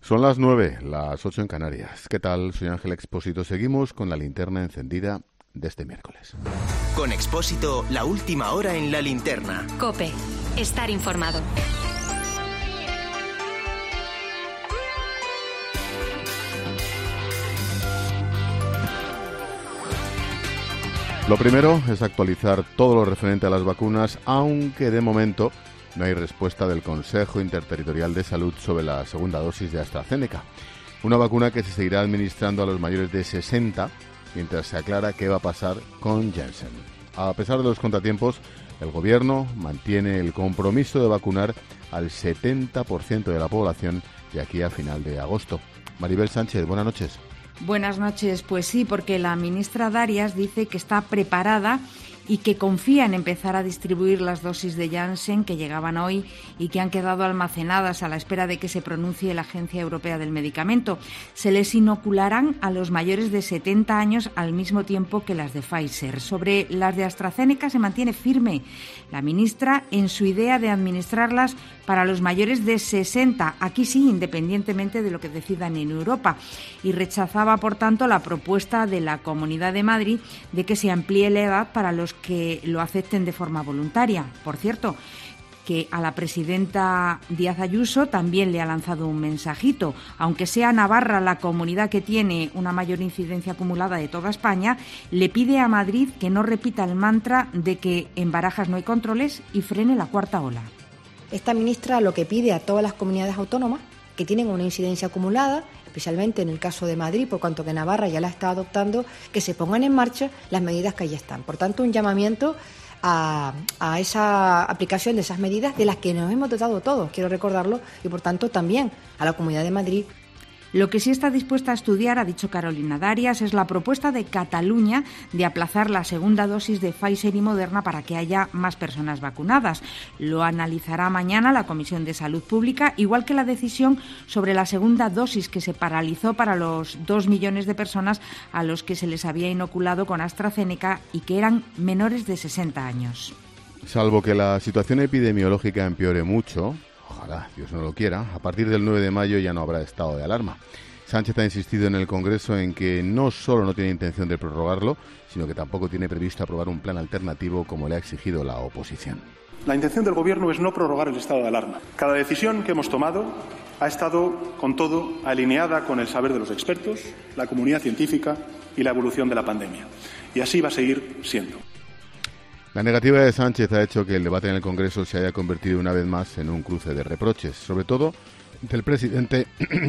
Son las 9, las 8 en Canarias. ¿Qué tal? Soy Ángel Expósito. Seguimos con la linterna encendida de este miércoles. Con Expósito, la última hora en la linterna. COPE. Estar informado. Lo primero es actualizar todo lo referente a las vacunas, aunque de momento no hay respuesta del Consejo Interterritorial de Salud sobre la segunda dosis de AstraZeneca. Una vacuna que se seguirá administrando a los mayores de 60, mientras se aclara qué va a pasar con Janssen. A pesar de los contratiempos, el Gobierno mantiene el compromiso de vacunar al 70% de la población de aquí a final de agosto. Maribel Sánchez, buenas noches. Buenas noches. Pues sí, porque la ministra Darias dice que está preparada y que confía en empezar a distribuir las dosis de Janssen que llegaban hoy y que han quedado almacenadas a la espera de que se pronuncie la Agencia Europea del Medicamento. Se les inocularán a los mayores de 70 años al mismo tiempo que las de Pfizer. Sobre las de AstraZeneca se mantiene firme la ministra en su idea de administrarlas para los mayores de 60, aquí sí, independientemente de lo que decidan en Europa, y rechazaba, por tanto, la propuesta de la Comunidad de Madrid de que se amplíe la edad para los que lo acepten de forma voluntaria. Por cierto, que a la presidenta Díaz Ayuso también le ha lanzado un mensajito. Aunque sea Navarra la comunidad que tiene una mayor incidencia acumulada de toda España, le pide a Madrid que no repita el mantra de que en Barajas no hay controles y frene la cuarta ola. Esta ministra lo que pide a todas las comunidades autónomas que tienen una incidencia acumulada, especialmente en el caso de Madrid, por cuanto que Navarra ya la está adoptando, que se pongan en marcha las medidas que ahí están. Por tanto, un llamamiento a esa aplicación de esas medidas de las que nos hemos dotado todos, quiero recordarlo, y por tanto también a la Comunidad de Madrid. Lo que sí está dispuesta a estudiar, ha dicho Carolina Darias, es la propuesta de Cataluña de aplazar la segunda dosis de Pfizer y Moderna para que haya más personas vacunadas. Lo analizará mañana la Comisión de Salud Pública, igual que la decisión sobre la segunda dosis que se paralizó para los 2 millones de personas a los que se les había inoculado con AstraZeneca y que eran menores de 60 años. Salvo que la situación epidemiológica empeore mucho, ojalá Dios no lo quiera, a partir del 9 de mayo ya no habrá estado de alarma. Sánchez ha insistido en el Congreso en que no solo no tiene intención de prorrogarlo, sino que tampoco tiene previsto aprobar un plan alternativo como le ha exigido la oposición. La intención del Gobierno es no prorrogar el estado de alarma. Cada decisión que hemos tomado ha estado, con todo, alineada con el saber de los expertos, la comunidad científica y la evolución de la pandemia. Y así va a seguir siendo. La negativa de Sánchez ha hecho que el debate en el Congreso se haya convertido una vez más en un cruce de reproches, sobre todo del presidente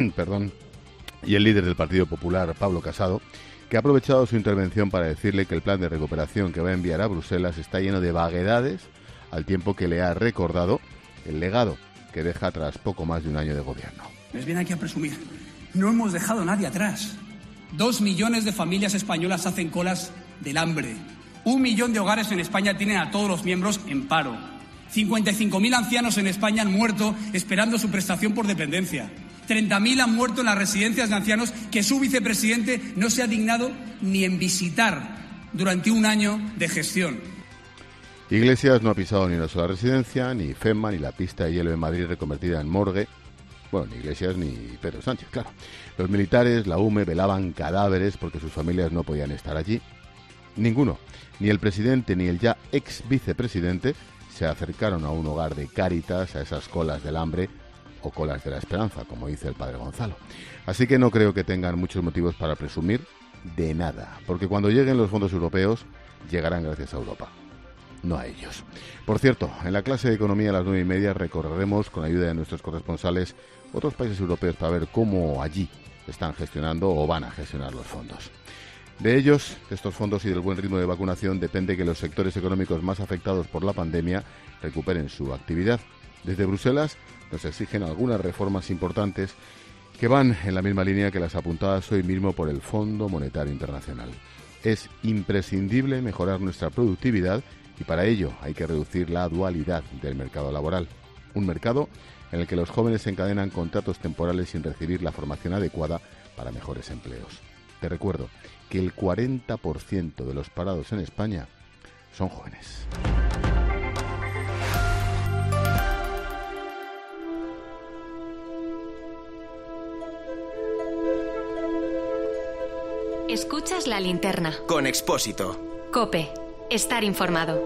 y el líder del Partido Popular, Pablo Casado, que ha aprovechado su intervención para decirle que el plan de recuperación que va a enviar a Bruselas está lleno de vaguedades, al tiempo que le ha recordado el legado que deja tras poco más de un año de gobierno. Les viene aquí a presumir. No hemos dejado a nadie atrás. 2 millones de familias españolas hacen colas del hambre. 1 millón de hogares en España tienen a todos los miembros en paro. 55.000 ancianos en España han muerto esperando su prestación por dependencia. 30.000 han muerto en las residencias de ancianos que su vicepresidente no se ha dignado ni en visitar durante un año de gestión. Iglesias no ha pisado ni una sola residencia, ni FEMA, ni la pista de hielo de Madrid reconvertida en morgue. Bueno, ni Iglesias ni Pedro Sánchez, claro. Los militares, la UME, velaban cadáveres porque sus familias no podían estar allí. Ninguno, ni el presidente ni el ya ex vicepresidente, se acercaron a un hogar de Cáritas, a esas colas del hambre o colas de la esperanza, como dice el padre Gonzalo. Así que no creo que tengan muchos motivos para presumir de nada, porque cuando lleguen los fondos europeos, llegarán gracias a Europa, no a ellos. Por cierto, en la clase de economía a las 9:30 recorreremos, con ayuda de nuestros corresponsales, otros países europeos para ver cómo allí están gestionando o van a gestionar los fondos. De ellos, de estos fondos y del buen ritmo de vacunación, depende que los sectores económicos más afectados por la pandemia recuperen su actividad. Desde Bruselas nos exigen algunas reformas importantes que van en la misma línea que las apuntadas hoy mismo por el Fondo Monetario Internacional. Es imprescindible mejorar nuestra productividad y para ello hay que reducir la dualidad del mercado laboral. Un mercado en el que los jóvenes encadenan contratos temporales sin recibir la formación adecuada para mejores empleos. Te recuerdo que el 40% de los parados en España son jóvenes. Escuchas La Linterna. Con Expósito. COPE. Estar informado.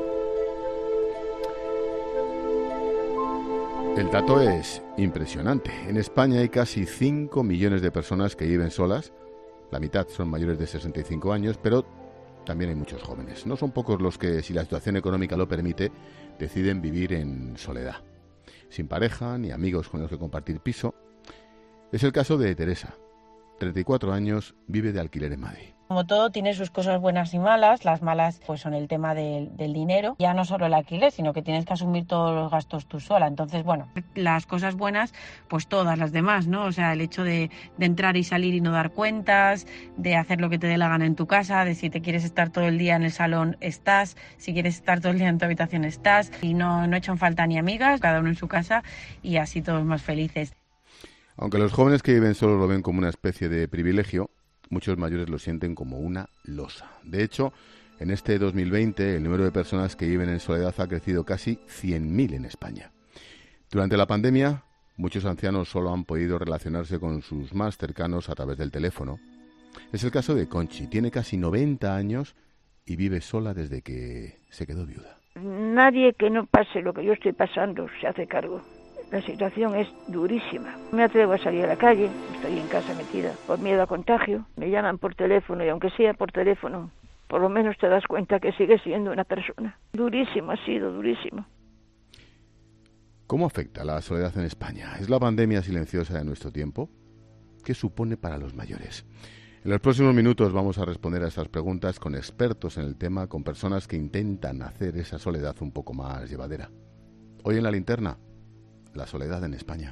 El dato es impresionante. En España hay casi 5 millones de personas que viven solas. La mitad son mayores de 65 años, pero también hay muchos jóvenes. No son pocos los que, si la situación económica lo permite, deciden vivir en soledad. Sin pareja ni amigos con los que compartir piso. Es el caso de Teresa. 34 años, vive de alquiler en Madrid. Como todo, tiene sus cosas buenas y malas. Las malas pues son el tema del dinero. Ya no solo el alquiler, sino que tienes que asumir todos los gastos tú sola. Entonces, bueno, las cosas buenas, pues todas las demás, ¿no? O sea, el hecho de entrar y salir y no dar cuentas, de hacer lo que te dé la gana en tu casa, de si te quieres estar todo el día en el salón, estás. Si quieres estar todo el día en tu habitación, estás. Y no echan falta ni amigas, cada uno en su casa y así todos más felices. Aunque los jóvenes que viven solos lo ven como una especie de privilegio, muchos mayores lo sienten como una losa. De hecho, en este 2020 el número de personas que viven en soledad ha crecido casi 100.000 en España. Durante la pandemia, muchos ancianos solo han podido relacionarse con sus más cercanos a través del teléfono. Es el caso de Conchi, tiene casi 90 años y vive sola desde que se quedó viuda. Nadie que no pase lo que yo estoy pasando se hace cargo. La situación es durísima. No me atrevo a salir a la calle, estoy en casa metida por miedo a contagio. Me llaman por teléfono y aunque sea por teléfono, por lo menos te das cuenta que sigues siendo una persona. Durísimo, ha sido durísimo. ¿Cómo afecta la soledad en España? ¿Es la pandemia silenciosa de nuestro tiempo? ¿Qué supone para los mayores? En los próximos minutos vamos a responder a estas preguntas con expertos en el tema, con personas que intentan hacer esa soledad un poco más llevadera. Hoy en La Linterna, la soledad en España.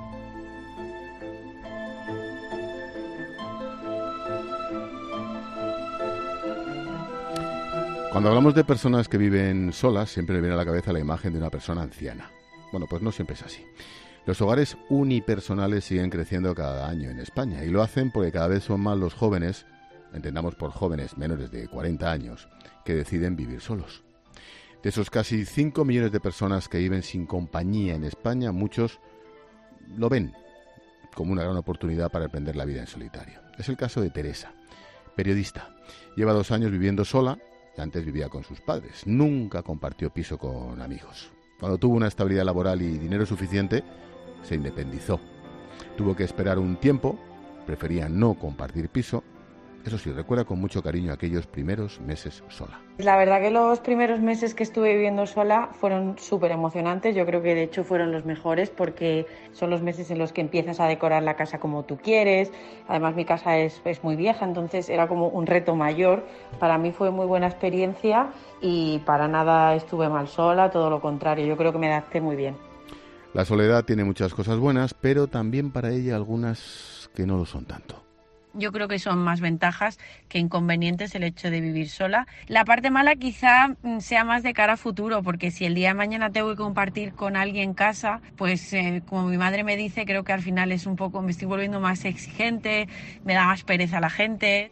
Cuando hablamos de personas que viven solas, siempre me viene a la cabeza la imagen de una persona anciana. Bueno, pues no siempre es así. Los hogares unipersonales siguen creciendo cada año en España y lo hacen porque cada vez son más los jóvenes, entendamos por jóvenes menores de 40 años, que deciden vivir solos. De esos casi 5 millones de personas que viven sin compañía en España, muchos lo ven como una gran oportunidad para emprender la vida en solitario. Es el caso de Teresa, periodista. Lleva 2 años viviendo sola y antes vivía con sus padres. Nunca compartió piso con amigos. Cuando tuvo una estabilidad laboral y dinero suficiente, se independizó. Tuvo que esperar un tiempo, prefería no compartir piso. Eso sí, recuerda con mucho cariño aquellos primeros meses sola. La verdad que los primeros meses que estuve viviendo sola fueron súper emocionantes. Yo creo que de hecho fueron los mejores porque son los meses en los que empiezas a decorar la casa como tú quieres. Además mi casa es muy vieja, entonces era como un reto mayor. Para mí fue muy buena experiencia y para nada estuve mal sola, todo lo contrario. Yo creo que me adapté muy bien. La soledad tiene muchas cosas buenas, pero también para ella algunas que no lo son tanto. Yo creo que son más ventajas que inconvenientes el hecho de vivir sola. La parte mala quizá sea más de cara a futuro, porque si el día de mañana tengo que compartir con alguien casa, pues como mi madre me dice, creo que al final es un poco, me estoy volviendo más exigente, me da más pereza la gente.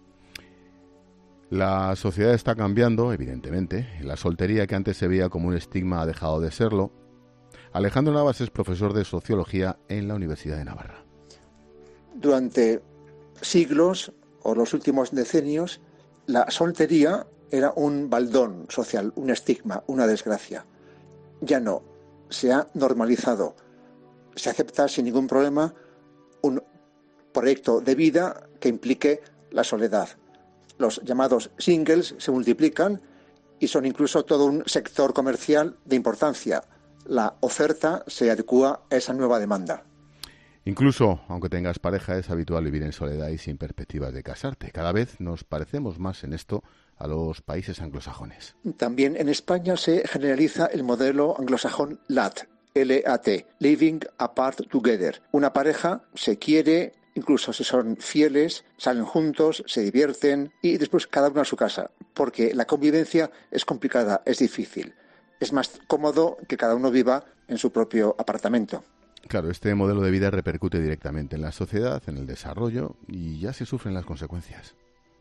La sociedad está cambiando, evidentemente. La soltería que antes se veía como un estigma ha dejado de serlo. Alejandro Navas es profesor de Sociología en la Universidad de Navarra. Durante siglos o los últimos decenios, la soltería era un baldón social, un estigma, una desgracia. Ya no, se ha normalizado. Se acepta sin ningún problema un proyecto de vida que implique la soledad. Los llamados singles se multiplican y son incluso todo un sector comercial de importancia. La oferta se adecúa a esa nueva demanda. Incluso, aunque tengas pareja, es habitual vivir en soledad y sin perspectivas de casarte. Cada vez nos parecemos más en esto a los países anglosajones. También en España se generaliza el modelo anglosajón LAT, L-A-T, Living Apart Together. Una pareja se quiere, incluso si son fieles, salen juntos, se divierten y después cada uno a su casa, porque la convivencia es complicada, es difícil. Es más cómodo que cada uno viva en su propio apartamento. Claro, este modelo de vida repercute directamente en la sociedad, en el desarrollo, y ya se sufren las consecuencias.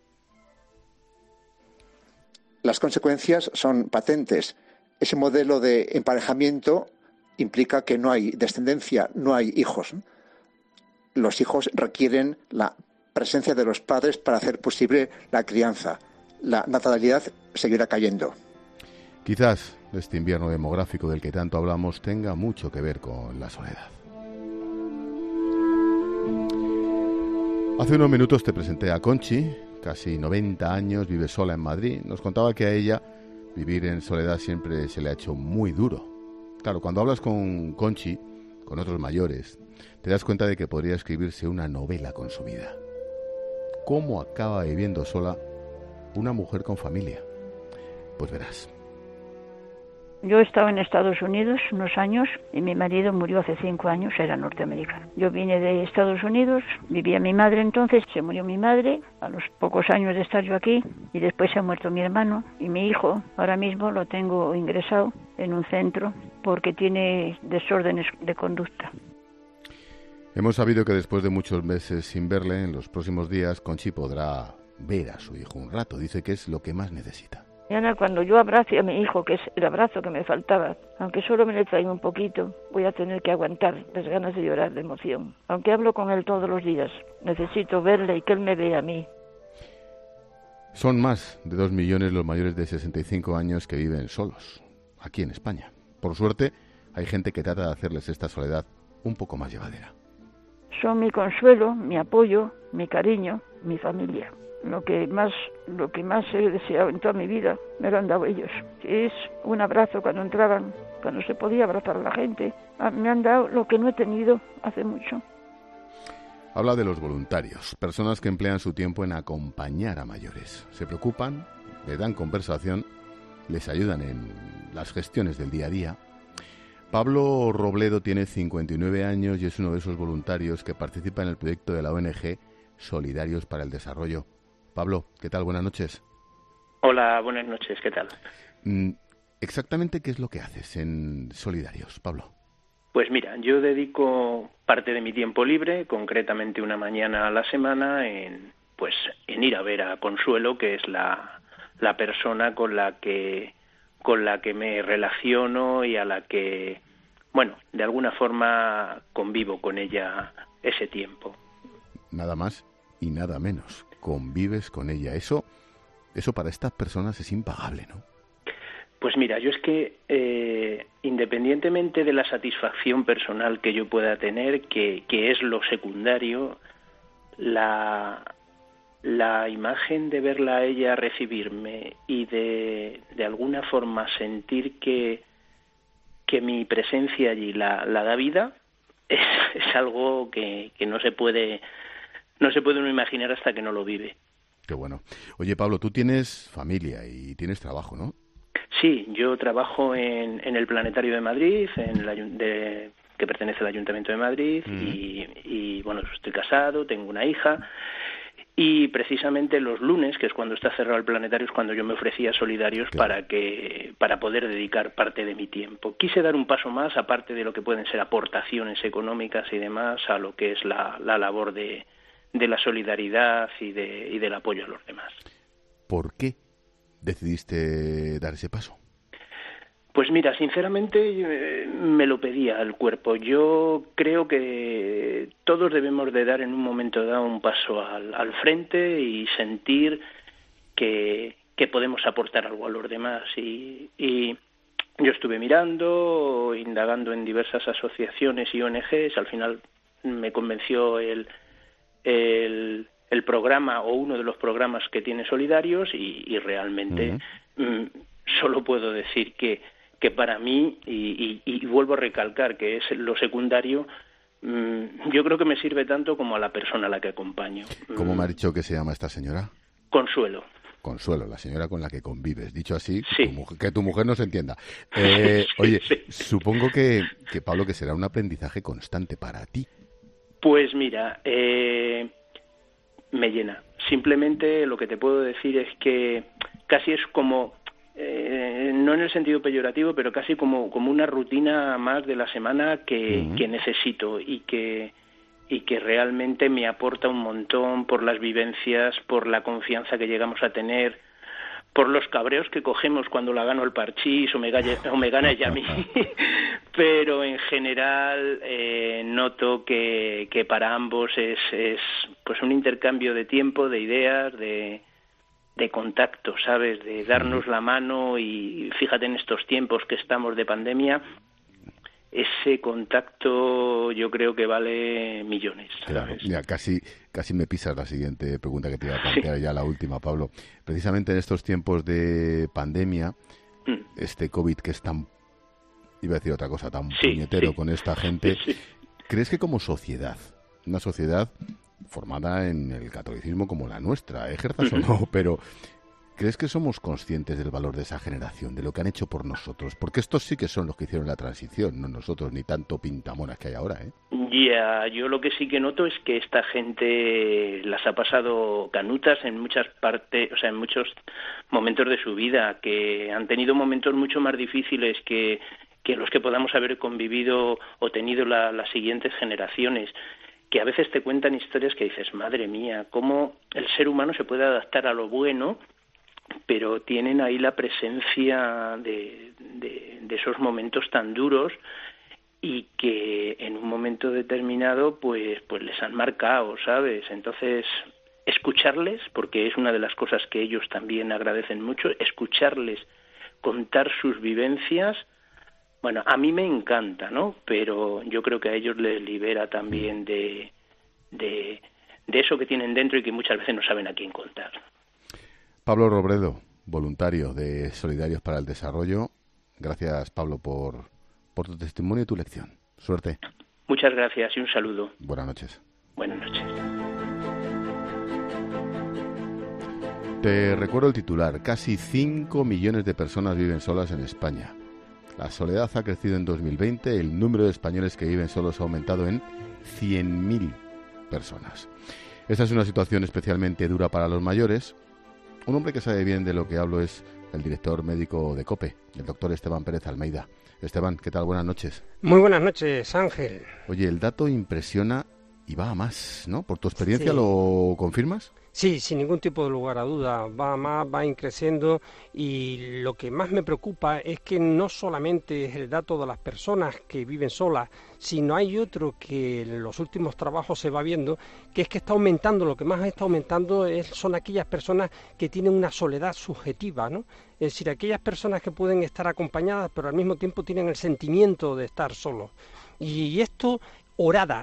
Las consecuencias son patentes. Ese modelo de emparejamiento implica que no hay descendencia, no hay hijos. Los hijos requieren la presencia de los padres para hacer posible la crianza. La natalidad seguirá cayendo. Quizás este invierno demográfico del que tanto hablamos tenga mucho que ver con la soledad. Hace unos minutos te presenté a Conchi, casi 90 años, vive sola en Madrid. Nos contaba que a ella vivir en soledad siempre se le ha hecho muy duro. Claro, cuando hablas con Conchi, con otros mayores, te das cuenta de que podría escribirse una novela con su vida. ¿Cómo acaba viviendo sola una mujer con familia? Pues verás. Yo estaba en Estados Unidos unos años y mi marido murió hace 5 años, era norteamericano. Yo vine de Estados Unidos, vivía mi madre entonces, se murió mi madre a los pocos años de estar yo aquí y después se ha muerto mi hermano y mi hijo. Ahora mismo lo tengo ingresado en un centro porque tiene desórdenes de conducta. Hemos sabido que después de muchos meses sin verle, en los próximos días Conchi podrá ver a su hijo un rato. Dice que es lo que más necesita. Y Ana, cuando yo abrace a mi hijo, que es el abrazo que me faltaba, aunque solo me le traiga un poquito, voy a tener que aguantar las ganas de llorar de emoción. Aunque hablo con él todos los días, necesito verle y que él me vea a mí. Son más de 2 millones los mayores de 65 años que viven solos, aquí en España. Por suerte, hay gente que trata de hacerles esta soledad un poco más llevadera. Son mi consuelo, mi apoyo, mi cariño, mi familia. Lo que más he deseado en toda mi vida me lo han dado ellos. Es un abrazo cuando entraban, cuando se podía abrazar a la gente. Me han dado lo que no he tenido hace mucho. Habla de los voluntarios, personas que emplean su tiempo en acompañar a mayores. Se preocupan, le dan conversación, les ayudan en las gestiones del día a día. Pablo Robledo tiene 59 años y es uno de esos voluntarios que participa en el proyecto de la ONG Solidarios para el Desarrollo. Pablo, ¿qué tal? Buenas noches. Hola, buenas noches, ¿qué tal? Exactamente, ¿qué es lo que haces en Solidarios, Pablo? Pues mira, yo dedico parte de mi tiempo libre, concretamente una mañana a la semana, en ir a ver a Consuelo, que es la persona con la que me relaciono y a la que, bueno, de alguna forma convivo con ella ese tiempo. Nada más y nada menos. Convives con ella. Eso para estas personas es impagable, ¿no? Pues mira, yo es que independientemente de la satisfacción personal que yo pueda tener, que es lo secundario, la imagen de verla a ella recibirme y de alguna forma sentir que mi presencia allí la da vida es algo que no se puede uno imaginar hasta que no lo vive. Qué bueno. Oye, Pablo, tú tienes familia y tienes trabajo, ¿no? Sí, yo trabajo en el Planetario de Madrid, que pertenece al Ayuntamiento de Madrid, y bueno, estoy casado, tengo una hija, y precisamente los lunes, que es cuando está cerrado el planetario, es cuando yo me ofrecía a Solidarios para poder dedicar parte de mi tiempo. Quise dar un paso más, aparte de lo que pueden ser aportaciones económicas y demás, a lo que es la labor de la solidaridad y del apoyo a los demás. ¿Por qué decidiste dar ese paso? Pues mira, sinceramente me lo pedía el cuerpo. Yo creo que todos debemos de dar en un momento dado un paso al frente y sentir que podemos aportar algo a los demás. Y yo estuve mirando, indagando en diversas asociaciones y ONGs. Al final me convenció el programa o uno de los programas que tiene Solidarios y realmente solo puedo decir que para mí, y vuelvo a recalcar que es lo secundario, yo creo que me sirve tanto como a la persona a la que acompaño. ¿Cómo me ha dicho que se llama esta señora? Consuelo. Consuelo, la señora con la que convives. Dicho así, sí. Que tu mujer no se entienda. Oye, supongo que, Pablo, que será un aprendizaje constante para ti. Pues mira, me llena. Simplemente lo que te puedo decir es que casi es como, no en el sentido peyorativo, pero casi como una rutina más de la semana que necesito y que realmente me aporta un montón por las vivencias, por la confianza que llegamos a tener, por los cabreos que cogemos cuando la gano el Parchís o me gana ella a mí. Pero en general noto que para ambos es pues un intercambio de tiempo, de ideas, de contacto, ¿sabes? De darnos la mano y fíjate en estos tiempos que estamos de pandemia, ese contacto yo creo que vale millones, ¿sabes? Claro, mira, casi me pisas la siguiente pregunta que te iba a plantear, ya la última, Pablo. Precisamente en estos tiempos de pandemia, este COVID que es tan, iba a decir otra cosa, tan puñetero con esta gente, ¿crees que como sociedad, una sociedad formada en el catolicismo como la nuestra, ejerzas o no, pero ¿crees que somos conscientes del valor de esa generación, de lo que han hecho por nosotros? Porque estos sí que son los que hicieron la transición, no nosotros, ni tanto pintamonas que hay ahora, ¿eh? Ya, yo lo que sí que noto es que esta gente las ha pasado canutas en muchas partes, o sea, en muchos momentos de su vida, que han tenido momentos mucho más difíciles que los que podamos haber convivido o tenido las siguientes generaciones, que a veces te cuentan historias que dices, madre mía, cómo el ser humano se puede adaptar a lo bueno, pero tienen ahí la presencia de esos momentos tan duros y que en un momento determinado pues les han marcado, ¿sabes? Entonces, escucharles, porque es una de las cosas que ellos también agradecen mucho, escucharles contar sus vivencias, bueno, a mí me encanta, ¿no? Pero yo creo que a ellos les libera también de eso que tienen dentro y que muchas veces no saben a quién contar. Pablo Robredo, voluntario de Solidarios para el Desarrollo. Gracias, Pablo, por tu testimonio y tu lección. Suerte. Muchas gracias y un saludo. Buenas noches. Buenas noches. Te recuerdo el titular. Casi 5 millones de personas viven solas en España. La soledad ha crecido en 2020. El número de españoles que viven solos ha aumentado en 100.000 personas. Esta es una situación especialmente dura para los mayores. Un hombre que sabe bien de lo que hablo es el director médico de COPE, el doctor Esteban Pérez Almeida. Esteban, ¿qué tal? Buenas noches. Muy buenas noches, Ángel. Oye, el dato impresiona y va a más, ¿no? ¿Por tu experiencia lo confirmas? Sí, sin ningún tipo de lugar a duda, va a más, va creciendo, y lo que más me preocupa es que no solamente es el dato de las personas que viven solas, sino hay otro que en los últimos trabajos se va viendo, que es que está aumentando, lo que más está aumentando son aquellas personas que tienen una soledad subjetiva, ¿no? Es decir, aquellas personas que pueden estar acompañadas, pero al mismo tiempo tienen el sentimiento de estar solos. Y esto orada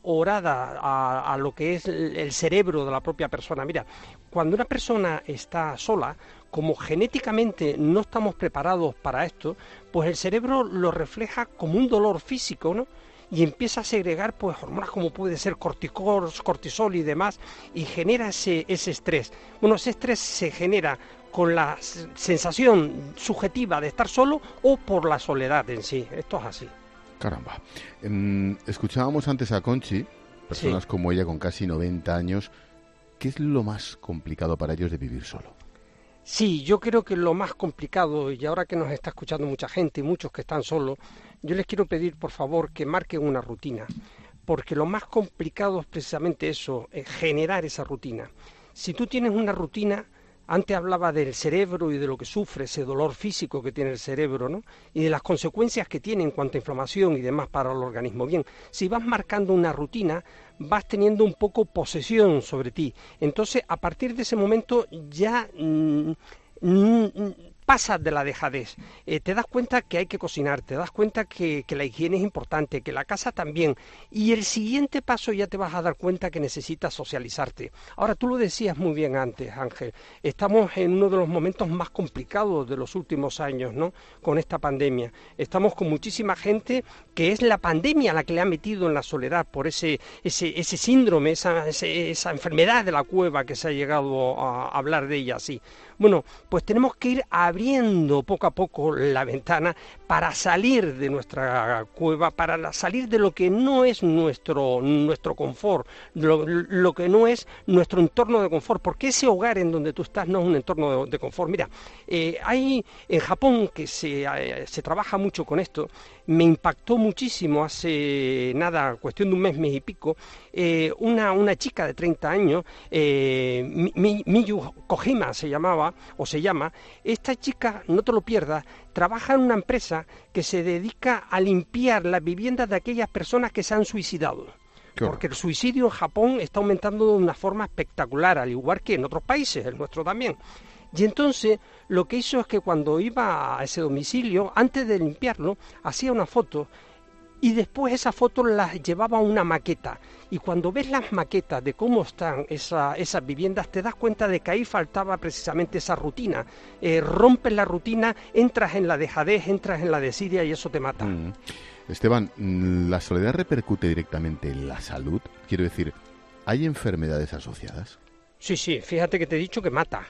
a lo que es el cerebro de la propia persona. Mira, cuando una persona está sola, como genéticamente no estamos preparados para esto, pues el cerebro lo refleja como un dolor físico, ¿no? Y empieza a segregar pues hormonas como puede ser cortisol y demás, y genera ese estrés. Bueno, ese estrés se genera con la sensación subjetiva de estar solo o por la soledad en sí. Esto es así. Caramba. Escuchábamos antes a Conchi, personas como ella con casi 90 años. ¿Qué es lo más complicado para ellos de vivir solo? Sí, yo creo que lo más complicado, y ahora que nos está escuchando mucha gente y muchos que están solos, yo les quiero pedir por favor que marquen una rutina, porque lo más complicado es precisamente eso, generar esa rutina. Si tú tienes una rutina, antes hablaba del cerebro y de lo que sufre, ese dolor físico que tiene el cerebro, ¿no? Y de las consecuencias que tiene en cuanto a inflamación y demás para el organismo. Bien, si vas marcando una rutina, vas teniendo un poco posesión sobre ti. Entonces, a partir de ese momento ya pasas de la dejadez, te das cuenta que hay que cocinar, te das cuenta que la higiene es importante, que la casa también, y el siguiente paso ya te vas a dar cuenta que necesitas socializarte. Ahora, tú lo decías muy bien antes, Ángel, estamos en uno de los momentos más complicados de los últimos años, ¿no?, con esta pandemia. Estamos con muchísima gente que es la pandemia la que le ha metido en la soledad por ese síndrome, esa enfermedad de la cueva que se ha llegado a hablar de ella así. Bueno, pues tenemos que ir abriendo poco a poco la ventana para salir de nuestra cueva, para salir de lo que no es nuestro confort, lo que no es nuestro entorno de confort, porque ese hogar en donde tú estás no es un entorno de confort. Mira, hay en Japón, que se trabaja mucho con esto, me impactó muchísimo hace nada, cuestión de un mes y pico, una chica de 30 años, Miyu Kojima se llama. Esta chica, no te lo pierdas, trabaja en una empresa que se dedica a limpiar las viviendas de aquellas personas que se han suicidado. Porque el suicidio en Japón está aumentando de una forma espectacular, al igual que en otros países, el nuestro también. Y entonces lo que hizo es que cuando iba a ese domicilio, antes de limpiarlo, hacía una foto y después esa foto la llevaba a una maqueta. Y cuando ves las maquetas de cómo están esas viviendas, te das cuenta de que ahí faltaba precisamente esa rutina. Rompes la rutina, entras en la dejadez, entras en la desidia y eso te mata. Esteban, ¿la soledad repercute directamente en la salud? Quiero decir, ¿hay enfermedades asociadas? Sí, fíjate que te he dicho que mata.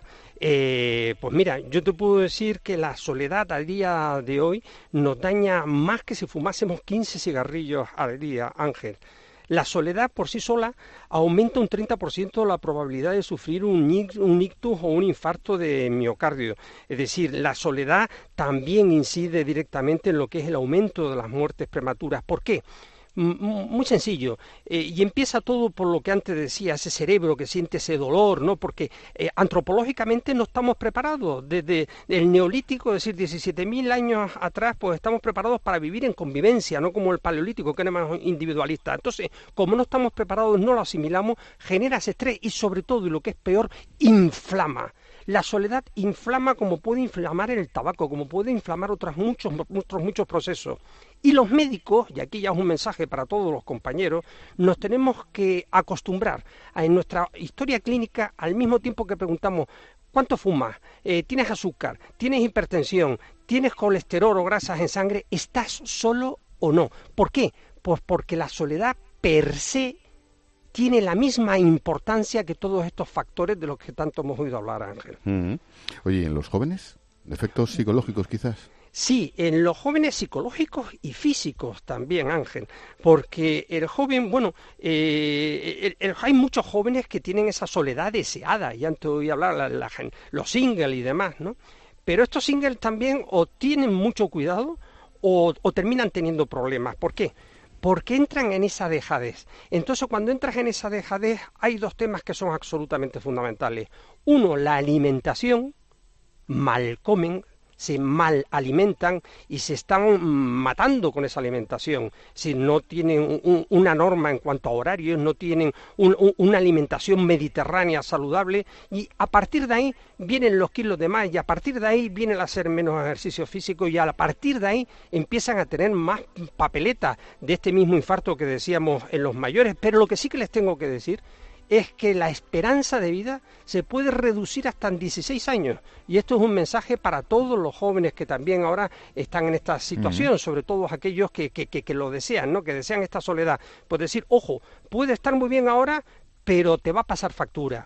Pues mira, yo te puedo decir que la soledad al día de hoy nos daña más que si fumásemos 15 cigarrillos al día, Ángel. La soledad por sí sola aumenta un 30% la probabilidad de sufrir un ictus o un infarto de miocardio. Es decir, la soledad también incide directamente en lo que es el aumento de las muertes prematuras. ¿Por qué? Muy sencillo, y empieza todo por lo que antes decía, ese cerebro que siente ese dolor, ¿no? Porque antropológicamente no estamos preparados. Desde el neolítico, es decir, 17.000 años atrás, pues estamos preparados para vivir en convivencia, no como el paleolítico, que era más individualista. Entonces, como no estamos preparados, no lo asimilamos, genera ese estrés y sobre todo, y lo que es peor, inflama. La soledad inflama como puede inflamar el tabaco, como puede inflamar otros muchos procesos. Y los médicos, y aquí ya es un mensaje para todos los compañeros, nos tenemos que acostumbrar en nuestra historia clínica, al mismo tiempo que preguntamos ¿cuánto fumas? ¿Tienes azúcar? ¿Tienes hipertensión? ¿Tienes colesterol o grasas en sangre? ¿Estás solo o no? ¿Por qué? Pues porque la soledad per se tiene la misma importancia que todos estos factores de los que tanto hemos oído hablar, Ángel. Oye, ¿en los jóvenes? ¿Efectos psicológicos quizás? Sí, en los jóvenes psicológicos y físicos también, Ángel, porque el joven, hay muchos jóvenes que tienen esa soledad deseada, y antes oí hablar los singles y demás, ¿no? Pero estos singles también o tienen mucho cuidado o terminan teniendo problemas. ¿Por qué? Porque entran en esa dejadez. Entonces, cuando entras en esa dejadez, hay dos temas que son absolutamente fundamentales. Uno, la alimentación, mal comen, se mal alimentan y se están matando con esa alimentación. Si no tienen una norma en cuanto a horarios, no tienen una alimentación mediterránea saludable, y a partir de ahí vienen los kilos de más, y a partir de ahí viene el hacer menos ejercicio físico, y a partir de ahí empiezan a tener más papeletas de este mismo infarto que decíamos en los mayores. Pero lo que sí que les tengo que decir es que la esperanza de vida se puede reducir hasta en 16 años. Y esto es un mensaje para todos los jóvenes que también ahora están en esta situación, sobre todo aquellos que lo desean, ¿no? Que desean esta soledad. Pues decir, ojo, puede estar muy bien ahora, pero te va a pasar factura.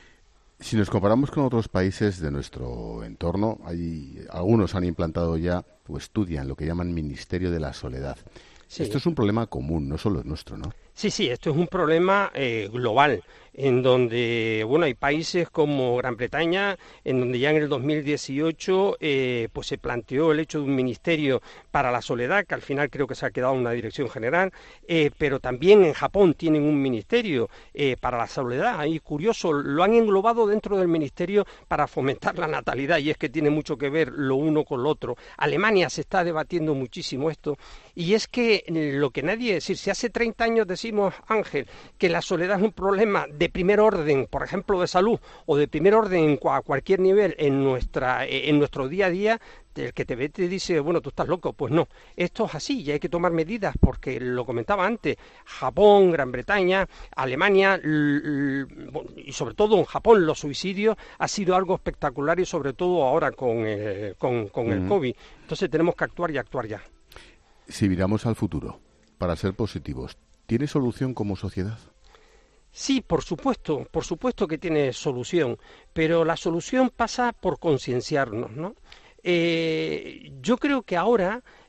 Si nos comparamos con otros países de nuestro entorno, algunos han implantado ya o estudian lo que llaman Ministerio de la Soledad. Sí. Esto es un problema común, no solo es nuestro, ¿no? Sí, esto es un problema global, en donde, hay países como Gran Bretaña, en donde ya en el 2018 pues se planteó el hecho de un ministerio para la soledad, que al final creo que se ha quedado en una dirección general, pero también en Japón tienen un ministerio para la soledad, y curioso, lo han englobado dentro del ministerio para fomentar la natalidad, y es que tiene mucho que ver lo uno con lo otro. Alemania se está debatiendo muchísimo esto, y es que lo que nadie, es decir, si hace 30 años decimos, Ángel, que la soledad es un problema de primer orden, por ejemplo, de salud, o de primer orden a cualquier nivel en nuestro día a día, el que te ve te dice, tú estás loco. Pues no, esto es así y hay que tomar medidas, porque lo comentaba antes, Japón, Gran Bretaña, Alemania, y sobre todo en Japón los suicidios ha sido algo espectacular, y sobre todo ahora con el COVID. Entonces tenemos que actuar y actuar ya. Si miramos al futuro, para ser positivos, ¿tiene solución como sociedad? Sí, por supuesto que tiene solución, pero la solución pasa por concienciarnos, ¿no? Yo creo que ahora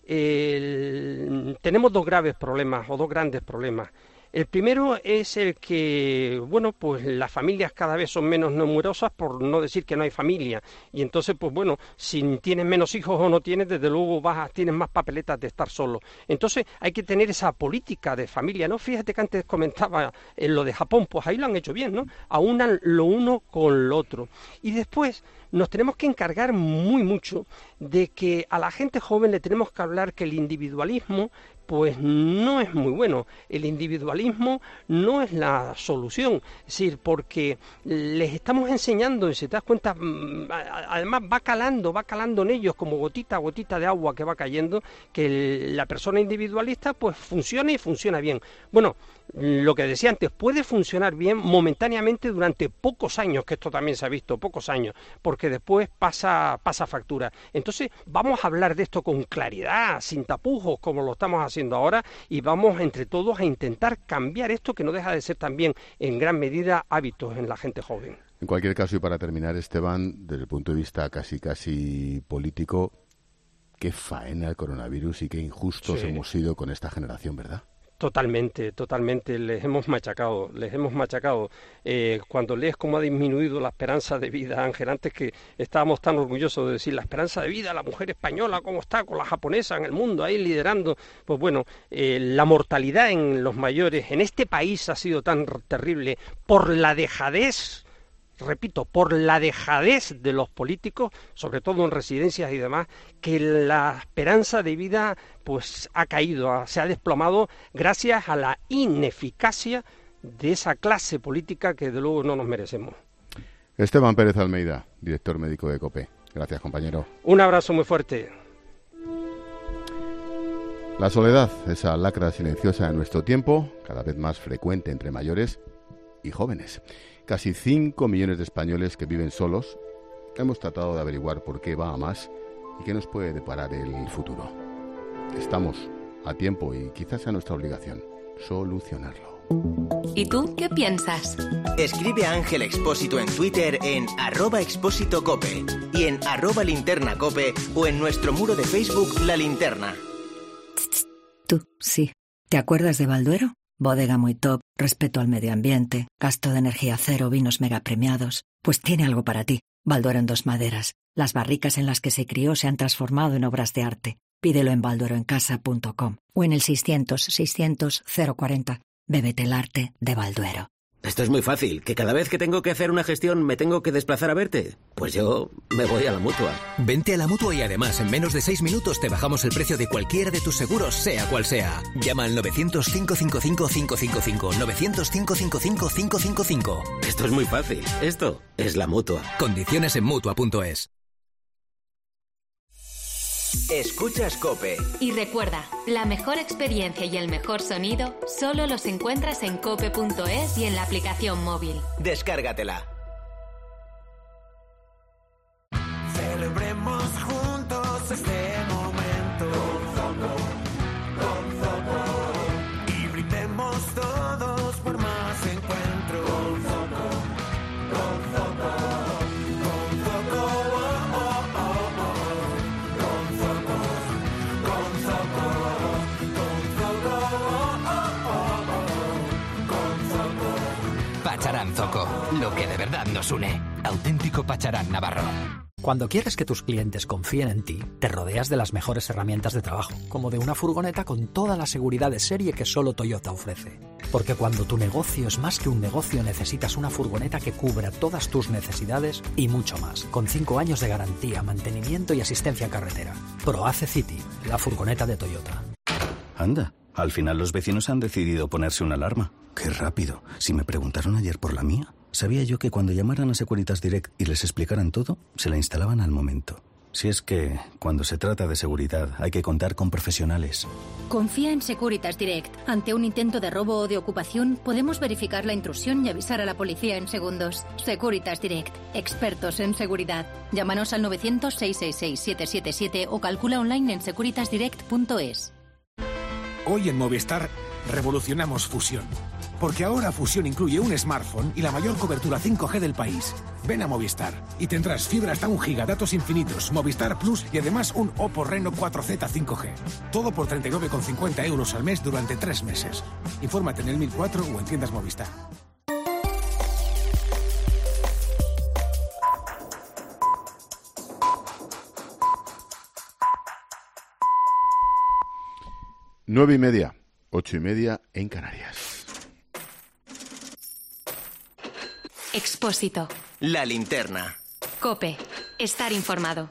tenemos dos graves problemas o dos grandes problemas. El primero es el que, bueno, pues las familias cada vez son menos numerosas, por no decir que no hay familia. Y entonces, pues bueno, si tienes menos hijos o no tienes, desde luego tienes más papeletas de estar solo. Entonces hay que tener esa política de familia, ¿no? Fíjate que antes comentaba en lo de Japón, pues ahí lo han hecho bien, ¿no? Aunan lo uno con lo otro. Y después nos tenemos que encargar mucho de que a la gente joven le tenemos que hablar que el individualismo pues no es muy bueno. El individualismo no es la solución, es decir, porque les estamos enseñando, y si te das cuenta, además va calando en ellos como gotita a gotita de agua que va cayendo, que la persona individualista pues funciona y funciona bien. Bueno, lo que decía antes, puede funcionar bien momentáneamente durante pocos años, que esto también se ha visto, pocos años, porque después pasa factura. Entonces vamos a hablar de esto con claridad, sin tapujos, como lo estamos haciendo ahora, y vamos entre todos a intentar cambiar esto, que no deja de ser también en gran medida hábitos en la gente joven. En cualquier caso, y para terminar, Esteban, desde el punto de vista casi político, qué faena el coronavirus y qué injustos hemos sido con esta generación, ¿verdad? Totalmente, les hemos machacado. Cuando lees cómo ha disminuido la esperanza de vida, Ángel, antes que estábamos tan orgullosos de decir la esperanza de vida, la mujer española, cómo está con la japonesa en el mundo, ahí liderando, pues bueno, la mortalidad en los mayores en este país ha sido tan terrible por la dejadez, repito, por la dejadez de los políticos, sobre todo en residencias y demás, que la esperanza de vida pues ha caído, se ha desplomado gracias a la ineficacia de esa clase política que de luego no nos merecemos. Esteban Pérez Almeida, director médico de COPE. Gracias, compañero. Un abrazo muy fuerte. La soledad, esa lacra silenciosa de nuestro tiempo, cada vez más frecuente entre mayores y jóvenes. Casi 5 millones de españoles que viven solos. Hemos tratado de averiguar por qué va a más y qué nos puede deparar el futuro. Estamos a tiempo y quizás sea nuestra obligación solucionarlo. ¿Y tú qué piensas? Escribe a Ángel Expósito en Twitter en @expósitocope y en @linternacope o en nuestro muro de Facebook La Linterna. Tú, sí. ¿Te acuerdas de Balduero? Bodega muy top, respeto al medio ambiente, gasto de energía cero, vinos mega premiados. Pues tiene algo para ti. Balduero en Dos Maderas. Las barricas en las que se crió se han transformado en obras de arte. Pídelo en baldueroencasa.com o en el 600-600-040. Bébete el arte de Balduero. Esto es muy fácil, que cada vez que tengo que hacer una gestión me tengo que desplazar a verte. Pues yo me voy a la Mutua. Vente a la Mutua y además en menos de 6 minutos te bajamos el precio de cualquiera de tus seguros, sea cual sea. Llama al 900-555-555. 900-555-555. Esto es muy fácil. Esto es la Mutua. Condiciones en Mutua.es. Escuchas COPE. Y recuerda, la mejor experiencia y el mejor sonido solo los encuentras en cope.es y en la aplicación móvil. Descárgatela. Celebremos juntos este momento. Con Zoco. Y brindemos todos por más encuentros. Con Zoco. Pacharán Zoco, lo que de verdad nos une. Auténtico Pacharán Navarro. Cuando quieres que tus clientes confíen en ti, te rodeas de las mejores herramientas de trabajo, como de una furgoneta con toda la seguridad de serie que solo Toyota ofrece. Porque cuando tu negocio es más que un negocio, necesitas una furgoneta que cubra todas tus necesidades y mucho más, con 5 años de garantía, mantenimiento y asistencia en carretera. ProAce City, la furgoneta de Toyota. Anda, al final los vecinos han decidido ponerse una alarma. ¡Qué rápido! Si me preguntaron ayer por la mía, sabía yo que cuando llamaran a Securitas Direct y les explicaran todo, se la instalaban al momento. Si es que, cuando se trata de seguridad, hay que contar con profesionales. Confía en Securitas Direct. Ante un intento de robo o de ocupación, podemos verificar la intrusión y avisar a la policía en segundos. Securitas Direct. Expertos en seguridad. Llámanos al 900-666-777 o calcula online en securitasdirect.es. Hoy en Movistar revolucionamos Fusión. Porque ahora Fusión incluye un smartphone y la mayor cobertura 5G del país. Ven a Movistar y tendrás fibra hasta 1 giga, datos infinitos, Movistar Plus y además un Oppo Reno 4Z 5G. Todo por 39,50 € al mes durante 3 meses. Infórmate en el 1004 o en tiendas Movistar. Nueve y media, 8:30 en Canarias. Expósito. La linterna. COPE. Estar informado.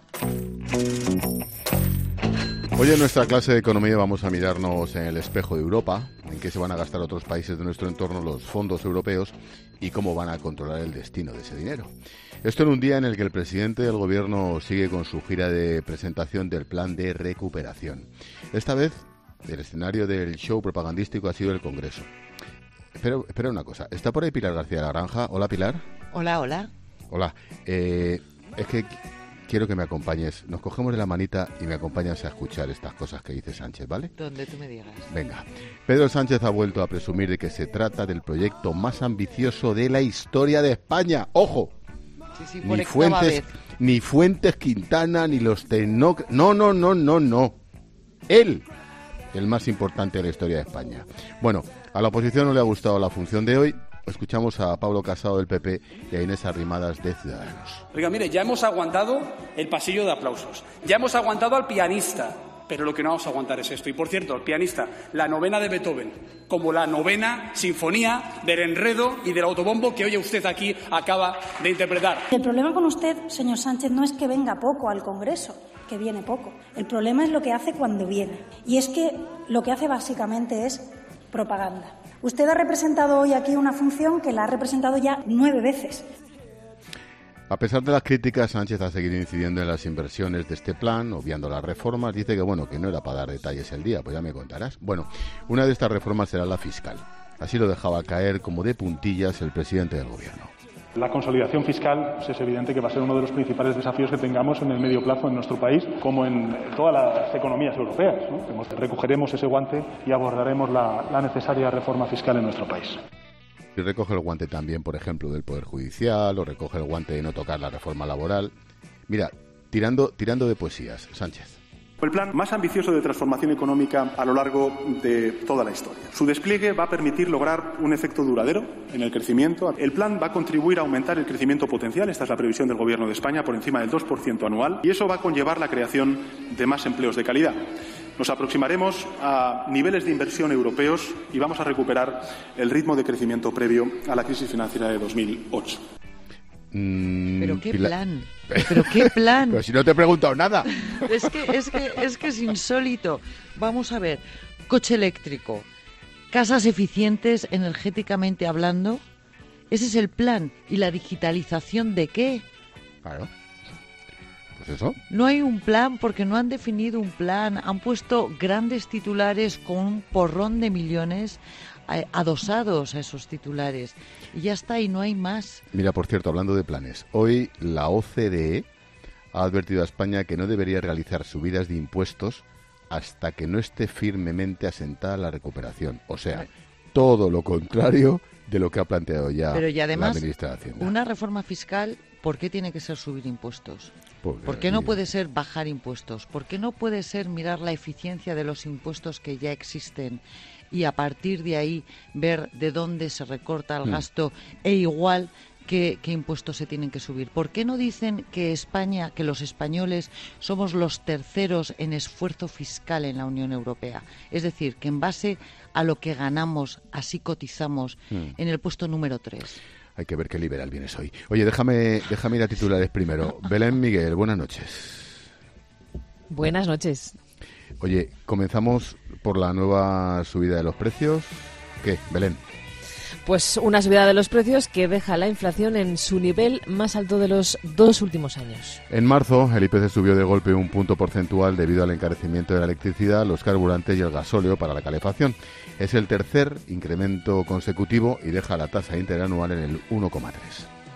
Hoy en nuestra clase de economía vamos a mirarnos en el espejo de Europa, en qué se van a gastar otros países de nuestro entorno los fondos europeos y cómo van a controlar el destino de ese dinero. Esto en un día en el que el presidente del gobierno sigue con su gira de presentación del plan de recuperación. Esta vez el escenario del show propagandístico ha sido el Congreso. Espera una cosa, ¿está por ahí Pilar García de la Granja? Hola, Pilar. Hola, hola. Hola, es que quiero que me acompañes, nos cogemos de la manita y me acompañas a escuchar estas cosas que dice Sánchez, ¿vale? Donde tú me digas. Venga, Pedro Sánchez ha vuelto a presumir de que se trata del proyecto más ambicioso de la historia de España. ¡Ojo! Sí, por octava vez. Ni Fuentes Quintana, ni los tecnócratas... No. Él, el más importante de la historia de España. Bueno, a la oposición no le ha gustado la función de hoy. Escuchamos a Pablo Casado del PP y a Inés Arrimadas de Ciudadanos. Oiga, mire, ya hemos aguantado el pasillo de aplausos, ya hemos aguantado al pianista, pero lo que no vamos a aguantar es esto. Y por cierto, el pianista, la novena de Beethoven, como la novena sinfonía del enredo y del autobombo que hoy usted aquí acaba de interpretar. El problema con usted, señor Sánchez, no es que venga poco al Congreso, que viene poco. El problema es lo que hace cuando viene. Y es que lo que hace básicamente es propaganda. Usted ha representado hoy aquí una función que la ha representado ya 9 veces. A pesar de las críticas, Sánchez ha seguido incidiendo en las inversiones de este plan, obviando las reformas. Dice que no era para dar detalles el día, pues ya me contarás. Bueno, una de estas reformas será la fiscal. Así lo dejaba caer como de puntillas el presidente del gobierno. La consolidación fiscal es evidente que va a ser uno de los principales desafíos que tengamos en el medio plazo en nuestro país, como en todas las economías europeas, ¿no? Recogeremos ese guante y abordaremos la necesaria reforma fiscal en nuestro país. Y recoge el guante también, por ejemplo, del Poder Judicial, o recoge el guante de no tocar la reforma laboral. Mira, tirando de poesías, Sánchez. El plan más ambicioso de transformación económica a lo largo de toda la historia. Su despliegue va a permitir lograr un efecto duradero en el crecimiento. El plan va a contribuir a aumentar el crecimiento potencial, esta es la previsión del Gobierno de España, por encima del 2% anual, y eso va a conllevar la creación de más empleos de calidad. Nos aproximaremos a niveles de inversión europeos y vamos a recuperar el ritmo de crecimiento previo a la crisis financiera de 2008. ¿Pero qué plan? ¿Pero qué plan? Pero si no te he preguntado nada. Es que es insólito. Vamos a ver, coche eléctrico, casas eficientes energéticamente hablando, ese es el plan. ¿Y la digitalización de qué? Claro. Pues eso. No hay un plan porque no han definido un plan. Han puesto grandes titulares con un porrón de millones adosados a esos titulares. Y ya está, y no hay más. Mira, por cierto, hablando de planes, hoy la OCDE ha advertido a España que no debería realizar subidas de impuestos hasta que no esté firmemente asentada la recuperación. O sea, todo lo contrario de lo que ha planteado ya la ministra de Hacienda. Una reforma fiscal, ¿por qué tiene que ser subir impuestos? ¿Por qué no puede ser bajar impuestos? ¿Por qué no puede ser mirar la eficiencia de los impuestos que ya existen y a partir de ahí ver de dónde se recorta el gasto e igual qué impuestos se tienen que subir? ¿Por qué no dicen que España, que los españoles somos los terceros en esfuerzo fiscal en la Unión Europea? Es decir, que en base a lo que ganamos, así cotizamos en el puesto número 3. Hay que ver qué liberal vienes hoy. Oye, déjame ir a titulares primero. Belén Miguel, buenas noches. Buenas noches. Oye, comenzamos por la nueva subida de los precios. ¿Qué, Belén? Pues una subida de los precios que deja la inflación en su nivel más alto de los 2 últimos años. En marzo, el IPC subió de golpe 1 punto porcentual debido al encarecimiento de la electricidad, los carburantes y el gasóleo para la calefacción. Es el tercer incremento consecutivo y deja la tasa interanual en el 1,3.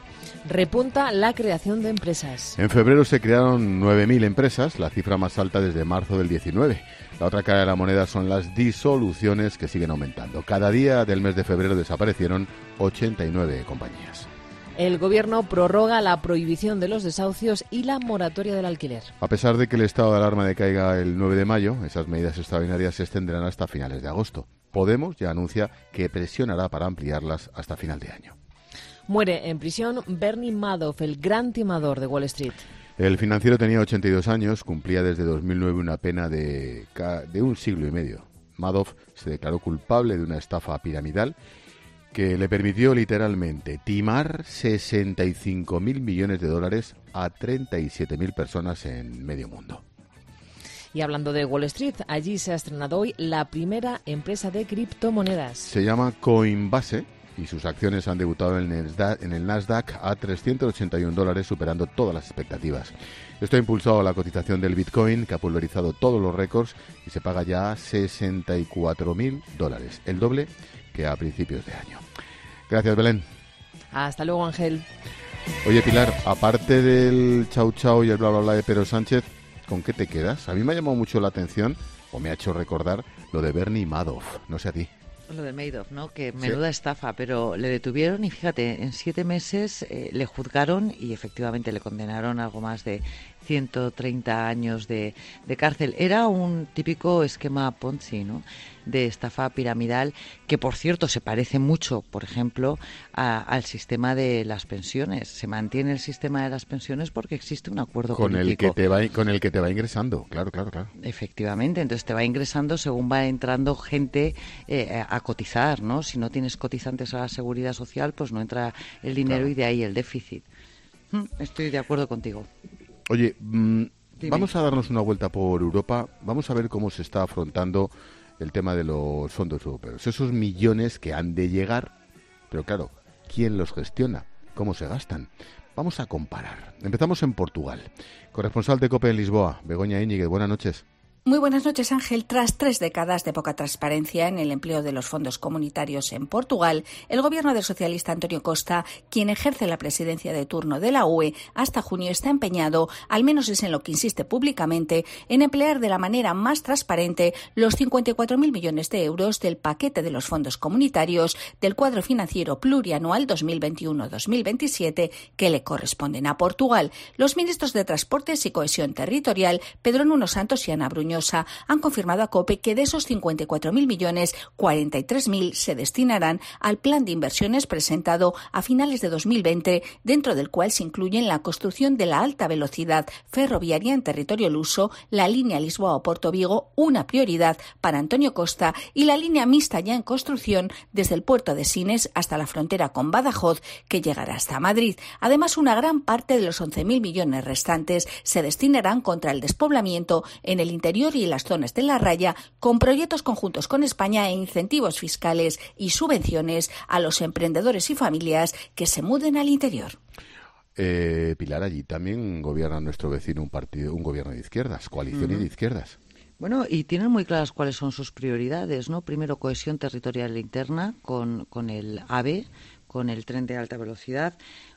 Repunta la creación de empresas. En febrero se crearon 9.000 empresas, la cifra más alta desde marzo del 19. La otra cara de la moneda son las disoluciones, que siguen aumentando. Cada día del mes de febrero desaparecieron 89 compañías. El Gobierno prorroga la prohibición de los desahucios y la moratoria del alquiler. A pesar de que el estado de alarma decaiga el 9 de mayo, esas medidas extraordinarias se extenderán hasta finales de agosto. Podemos ya anuncia que presionará para ampliarlas hasta final de año. Muere en prisión Bernie Madoff, el gran timador de Wall Street. El financiero tenía 82 años, cumplía desde 2009 una pena de un siglo y medio. Madoff se declaró culpable de una estafa piramidal que le permitió literalmente timar 65.000 millones de dólares a 37.000 personas en medio mundo. Y hablando de Wall Street, allí se ha estrenado hoy la primera empresa de criptomonedas. Se llama Coinbase y sus acciones han debutado en el Nasdaq a $381, superando todas las expectativas. Esto ha impulsado la cotización del Bitcoin, que ha pulverizado todos los récords y se paga ya $64.000, el doble que a principios de año. Gracias, Belén. Hasta luego, Ángel. Oye, Pilar, aparte del chau chau y el bla bla bla de Pedro Sánchez, ¿con qué te quedas? A mí me ha llamado mucho la atención, o me ha hecho recordar, lo de Bernie Madoff. No sé a ti. Lo de Madoff, ¿no? Que menuda estafa, pero le detuvieron y fíjate, en 7 meses le juzgaron y efectivamente le condenaron a algo más de 130 años de cárcel. Era un típico esquema Ponzi, ¿no?, de estafa piramidal, que por cierto se parece mucho, por ejemplo, al sistema de las pensiones. Se mantiene el sistema de las pensiones porque existe un acuerdo con político. Con el que te va ingresando, claro. Efectivamente, entonces te va ingresando según va entrando gente a cotizar, ¿no? Si no tienes cotizantes a la seguridad social, pues no entra el dinero, y de ahí el déficit. Estoy de acuerdo contigo. Oye, vamos a darnos una vuelta por Europa, vamos a ver cómo se está afrontando el tema de los fondos europeos. Esos millones que han de llegar, pero claro, ¿quién los gestiona? ¿Cómo se gastan? Vamos a comparar. Empezamos en Portugal. Corresponsal de COPE en Lisboa, Begoña Íñiguez, buenas noches. Muy buenas noches, Ángel. Tras 3 décadas de poca transparencia en el empleo de los fondos comunitarios en Portugal, el gobierno del socialista António Costa, quien ejerce la presidencia de turno de la UE hasta junio, está empeñado, al menos es en lo que insiste públicamente, en emplear de la manera más transparente los 54.000 millones de euros del paquete de los fondos comunitarios del cuadro financiero plurianual 2021-2027 que le corresponden a Portugal. Los ministros de Transportes y Cohesión Territorial, Pedro Nuno Santos y Ana Bruñosa, han confirmado a COPE que de esos 54.000 millones, 43.000 se destinarán al plan de inversiones presentado a finales de 2020, dentro del cual se incluyen la construcción de la alta velocidad ferroviaria en territorio luso, la línea Lisboa-Porto Vigo, una prioridad para António Costa, y la línea mixta ya en construcción desde el puerto de Sines hasta la frontera con Badajoz, que llegará hasta Madrid. Además, una gran parte de los 11.000 millones restantes se destinarán contra el despoblamiento en el interior y en las zonas de la raya, con proyectos conjuntos con España e incentivos fiscales y subvenciones a los emprendedores y familias que se muden al interior. Pilar, allí también gobierna nuestro vecino un gobierno de izquierdas, coalición de izquierdas. Bueno, y tienen muy claras cuáles son sus prioridades, ¿no? Primero, cohesión territorial interna con el AVE, con el tren de alta velocidad.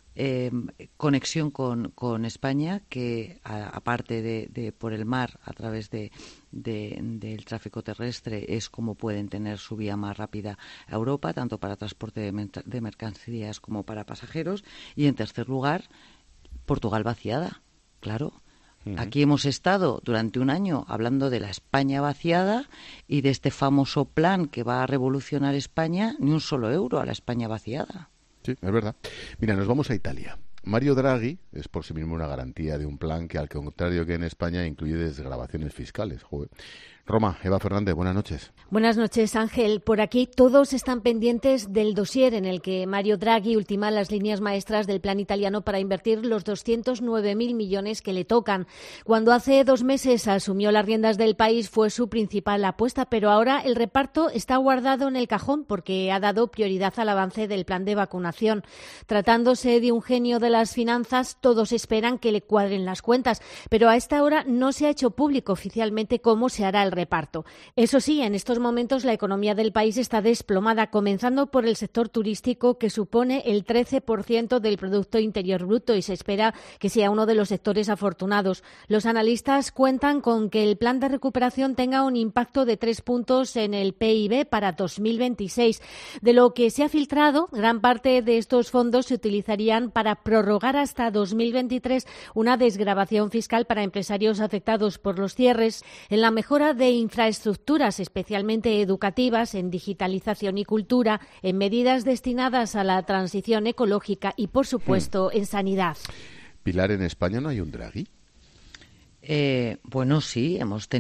Conexión con España, que aparte de por el mar, a través del tráfico terrestre, es como pueden tener su vía más rápida a Europa, tanto para transporte de mercancías como para pasajeros. Y en tercer lugar, Portugal vaciada, claro. Aquí hemos estado durante un año hablando de la España vaciada y de este famoso plan que va a revolucionar España, ni un solo euro a la España vaciada. Sí, es verdad. Mira, nos vamos a Italia. Mario Draghi es por sí mismo una garantía de un plan que, al contrario que en España, incluye desgravaciones fiscales. Joder. Roma, Eva Fernández, buenas noches. Buenas noches, Ángel. Por aquí todos están pendientes del dossier en el que Mario Draghi ultima las líneas maestras del plan italiano para invertir los 209.000 millones que le tocan. Cuando hace 2 meses asumió las riendas del país fue su principal apuesta, pero ahora el reparto está guardado en el cajón porque ha dado prioridad al avance del plan de vacunación. Tratándose de un genio de las finanzas, todos esperan que le cuadren las cuentas, pero a esta hora no se ha hecho público oficialmente cómo se hará el reparto. Eso sí, en estos momentos la economía del país está desplomada, comenzando por el sector turístico, que supone el 13% del Producto Interior Bruto y se espera que sea uno de los sectores afortunados. Los analistas cuentan con que el plan de recuperación tenga un impacto de 3 puntos en el PIB para 2026. De lo que se ha filtrado, gran parte de estos fondos se utilizarían para prorrogar hasta 2023 una desgravación fiscal para empresarios afectados por los cierres, en la mejora de infraestructuras, especialmente educativas, en digitalización y cultura, en medidas destinadas a la transición ecológica y, por supuesto, en sanidad. Pilar, ¿en España no hay un Draghi? Bueno, sí,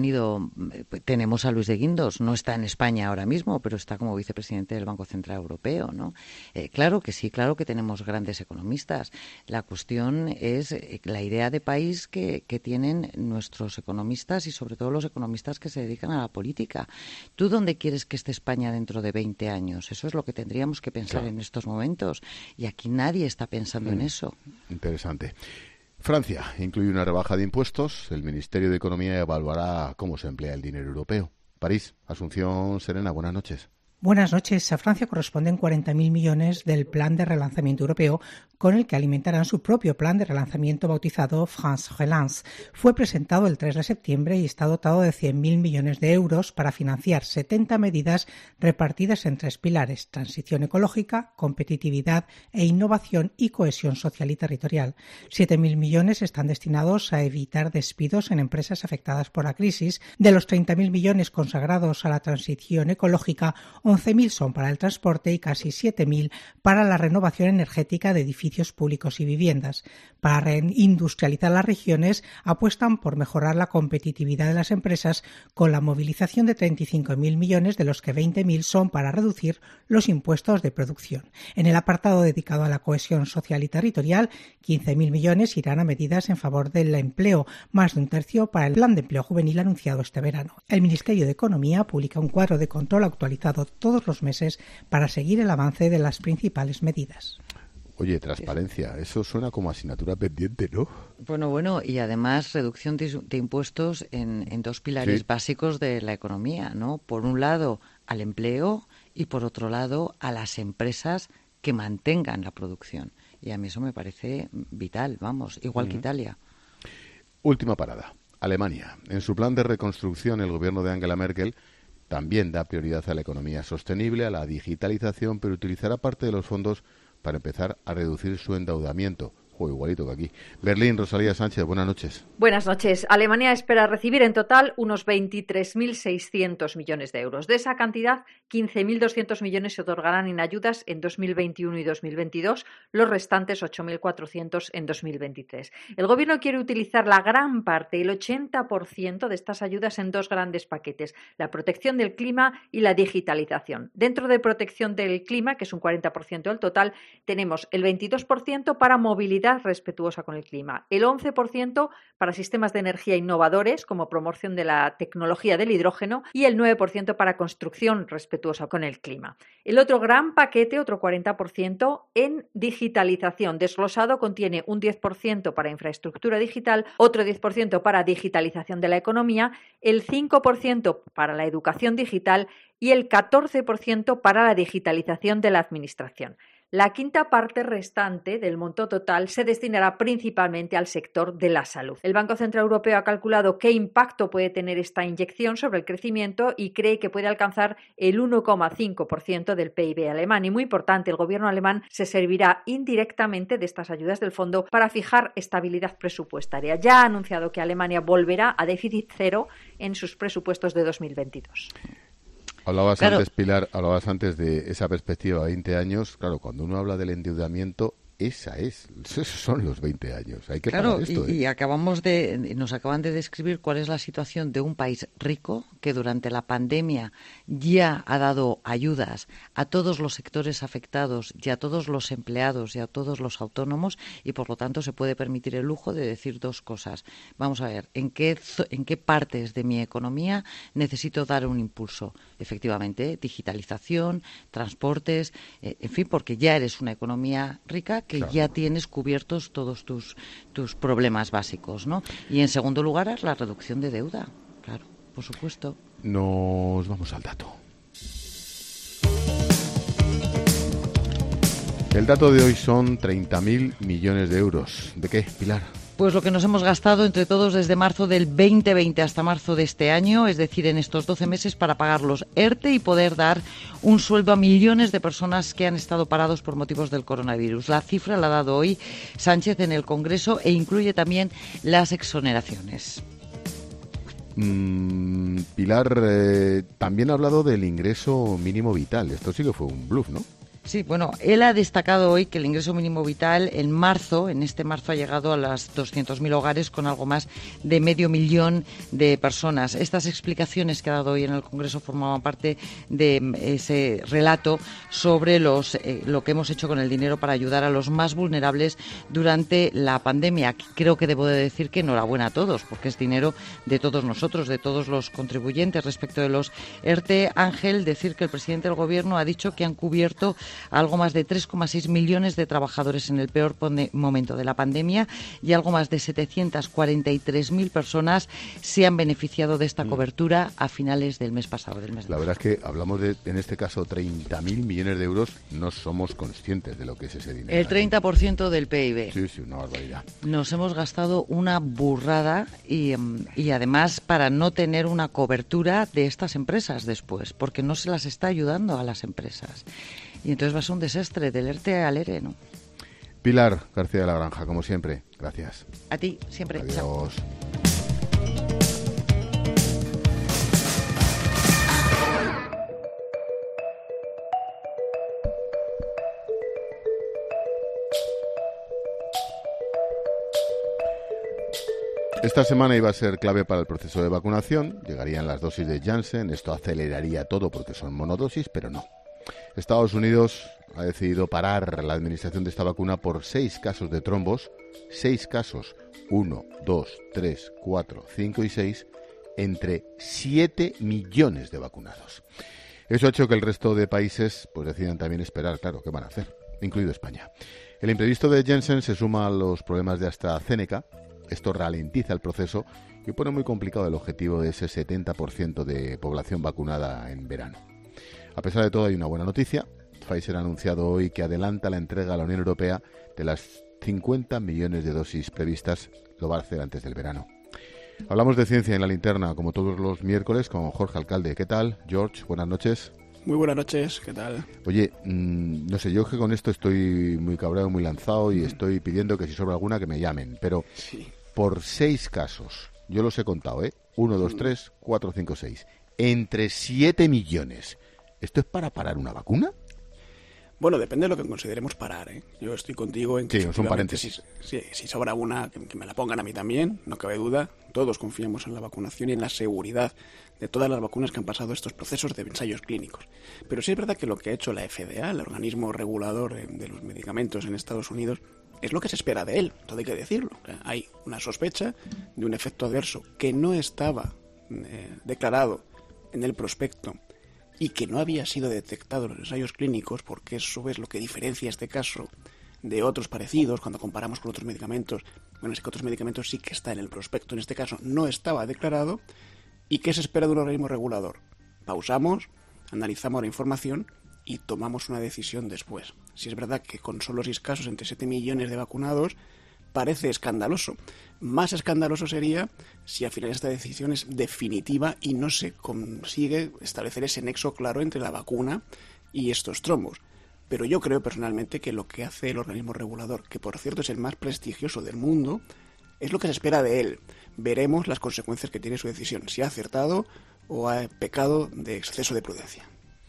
tenemos a Luis de Guindos, no está en España ahora mismo, pero está como vicepresidente del Banco Central Europeo, ¿no? Claro que sí, claro que tenemos grandes economistas. La cuestión es la idea de país que tienen nuestros economistas y sobre todo los economistas que se dedican a la política. ¿Tú dónde quieres que esté España dentro de 20 años? Eso es lo que tendríamos que pensar en estos momentos y aquí nadie está pensando en eso. Interesante. Francia incluye una rebaja de impuestos. El Ministerio de Economía evaluará cómo se emplea el dinero europeo. París, Asunción Serena, buenas noches. Buenas noches. A Francia corresponden 40.000 millones del Plan de Relanzamiento Europeo, con el que alimentarán su propio plan de relanzamiento bautizado France Relance. Fue presentado el 3 de septiembre y está dotado de 100.000 millones de euros para financiar 70 medidas repartidas en 3 pilares: transición ecológica, competitividad e innovación y cohesión social y territorial. 7.000 millones están destinados a evitar despidos en empresas afectadas por la crisis. De los 30.000 millones consagrados a la transición ecológica, 11.000 son para el transporte y casi 7.000 para la renovación energética de edificios públicos y viviendas. Para reindustrializar las regiones, apuestan por mejorar la competitividad de las empresas con la movilización de 35.000 millones, de los que 20.000 son para reducir los impuestos de producción. En el apartado dedicado a la cohesión social y territorial, 15.000 millones irán a medidas en favor del empleo, más de un tercio para el plan de empleo juvenil anunciado este verano. El Ministerio de Economía publica un cuadro de control actualizado todos los meses para seguir el avance de las principales medidas. Oye, transparencia, eso suena como asignatura pendiente, ¿no? Bueno, y además reducción de impuestos en 2 pilares básicos de la economía, ¿no? Por un lado, al empleo y por otro lado, a las empresas que mantengan la producción. Y a mí eso me parece vital, igual que Italia. Última parada, Alemania. En su plan de reconstrucción, el gobierno de Angela Merkel también da prioridad a la economía sostenible, a la digitalización, pero utilizará parte de los fondos para empezar a reducir su endeudamiento. Igualito que aquí. Berlín, Rosalía Sánchez, buenas noches. Buenas noches. Alemania espera recibir en total unos 23.600 millones de euros. De esa cantidad, 15.200 millones se otorgarán en ayudas en 2021 y 2022, los restantes 8.400 en 2023. El Gobierno quiere utilizar la gran parte, el 80% de estas ayudas en 2 grandes paquetes: la protección del clima y la digitalización. Dentro de protección del clima, que es un 40% del total, tenemos el 22% para movilidad respetuosa con el clima, el 11% para sistemas de energía innovadores como promoción de la tecnología del hidrógeno y el 9% para construcción respetuosa con el clima. El otro gran paquete, otro 40%, en digitalización desglosado, contiene un 10% para infraestructura digital, otro 10% para digitalización de la economía, el 5% para la educación digital y el 14% para la digitalización de la administración. La quinta parte restante del monto total se destinará principalmente al sector de la salud. El Banco Central Europeo ha calculado qué impacto puede tener esta inyección sobre el crecimiento y cree que puede alcanzar el 1,5% del PIB alemán. Y muy importante, el gobierno alemán se servirá indirectamente de estas ayudas del fondo para fijar estabilidad presupuestaria. Ya ha anunciado que Alemania volverá a déficit cero en sus presupuestos de 2022. Hablabas antes, Pilar, antes de esa perspectiva de 20 años. Claro, cuando uno habla del endeudamiento, esos son los 20 años. Hay que pagar esto. Y nos acaban de describir cuál es la situación de un país rico que durante la pandemia ya ha dado ayudas a todos los sectores afectados y a todos los empleados y a todos los autónomos, y por lo tanto se puede permitir el lujo de decir 2 cosas. Vamos a ver, ¿en qué partes de mi economía necesito dar un impulso? Efectivamente, digitalización, transportes, en fin, porque ya eres una economía rica que ya tienes cubiertos todos tus problemas básicos, ¿no? Y en segundo lugar, la reducción de deuda, claro, por supuesto. nos vamos al dato. El dato de hoy son 30.000 millones de euros. ¿De qué, Pilar? Pues lo que nos hemos gastado entre todos desde marzo del 2020 hasta marzo de este año, es decir, en estos 12 meses para pagar los ERTE y poder dar un sueldo a millones de personas que han estado parados por motivos del coronavirus. La cifra la ha dado hoy Sánchez en el Congreso e incluye también las exoneraciones. Pilar, también ha hablado del ingreso mínimo vital. Esto sí que fue un bluff, ¿no? Sí, bueno, él ha destacado hoy que el ingreso mínimo vital en este marzo ha llegado a las 200.000 hogares con algo más de 500.000 de personas. Estas explicaciones que ha dado hoy en el Congreso formaban parte de ese relato sobre lo que hemos hecho con el dinero para ayudar a los más vulnerables durante la pandemia. Creo que debo de decir que enhorabuena a todos, porque es dinero de todos nosotros, de todos los contribuyentes. Respecto de los ERTE, Ángel, decir que el presidente del Gobierno ha dicho que han cubierto algo más de 3,6 millones de trabajadores en el peor momento de la pandemia y algo más de 743.000 personas se han beneficiado de esta cobertura a finales del mes pasado. La verdad es que hablamos de, en este caso, 30.000 millones de euros. No somos conscientes de lo que es ese dinero. El 30% del PIB. Sí, una barbaridad. Nos hemos gastado una burrada y además para no tener una cobertura de estas empresas después, porque no se las está ayudando a las empresas. Y entonces va a ser un desastre del ERTE al ERE, ¿no? Pilar García de la Granja, como siempre, gracias. A ti, siempre. Adiós. Chao. Esta semana iba a ser clave para el proceso de vacunación. Llegarían las dosis de Janssen. Esto aceleraría todo porque son monodosis, pero no. Estados Unidos ha decidido parar la administración de esta vacuna por 6 casos de trombos, 6 casos, 1, 2, 3, 4, 5 y 6, entre 7 millones de vacunados. Eso ha hecho que el resto de países pues decidan también esperar, claro, ¿qué van a hacer? Incluido España. El imprevisto de Janssen se suma a los problemas de AstraZeneca. Esto ralentiza el proceso y pone muy complicado el objetivo de ese 70% de población vacunada en verano. A pesar de todo, hay una buena noticia. Pfizer ha anunciado hoy que adelanta la entrega a la Unión Europea de las 50 millones de dosis previstas. Lo va a hacer antes del verano. Hablamos de ciencia en la linterna, como todos los miércoles, con Jorge Alcalde. ¿Qué tal, George? Buenas noches. Muy buenas noches, ¿qué tal? Oye, no sé, yo que con esto estoy muy cabreado, muy lanzado y estoy pidiendo que si sobra alguna que me llamen. Pero por 6 casos, yo los he contado, 1, 2, 3, 4, 5, 6. Entre 7 millones. ¿Esto es para parar una vacuna? Bueno, depende de lo que consideremos parar, ¿eh? Yo estoy contigo en que sí, son paréntesis. Si sobra una, que me la pongan a mí también, no cabe duda. Todos confiamos en la vacunación y en la seguridad de todas las vacunas que han pasado estos procesos de ensayos clínicos. Pero sí es verdad que lo que ha hecho la FDA, el organismo regulador de los medicamentos en Estados Unidos, es lo que se espera de él, todo hay que decirlo. Hay una sospecha de un efecto adverso que no estaba declarado en el prospecto y que no había sido detectado en los ensayos clínicos, porque eso es lo que diferencia este caso de otros parecidos cuando comparamos con otros medicamentos. Bueno, es que otros medicamentos sí que está en el prospecto, en este caso no estaba declarado. ¿Y qué se espera de un organismo regulador? Pausamos, analizamos la información y tomamos una decisión después. Si es verdad que con solo 6 casos entre 7 millones de vacunados parece escandaloso. Más escandaloso sería si al final esta decisión es definitiva y no se consigue establecer ese nexo claro entre la vacuna y estos trombos. Pero yo creo personalmente que lo que hace el organismo regulador, que por cierto es el más prestigioso del mundo, es lo que se espera de él. Veremos las consecuencias que tiene su decisión, si ha acertado o ha pecado de exceso de prudencia.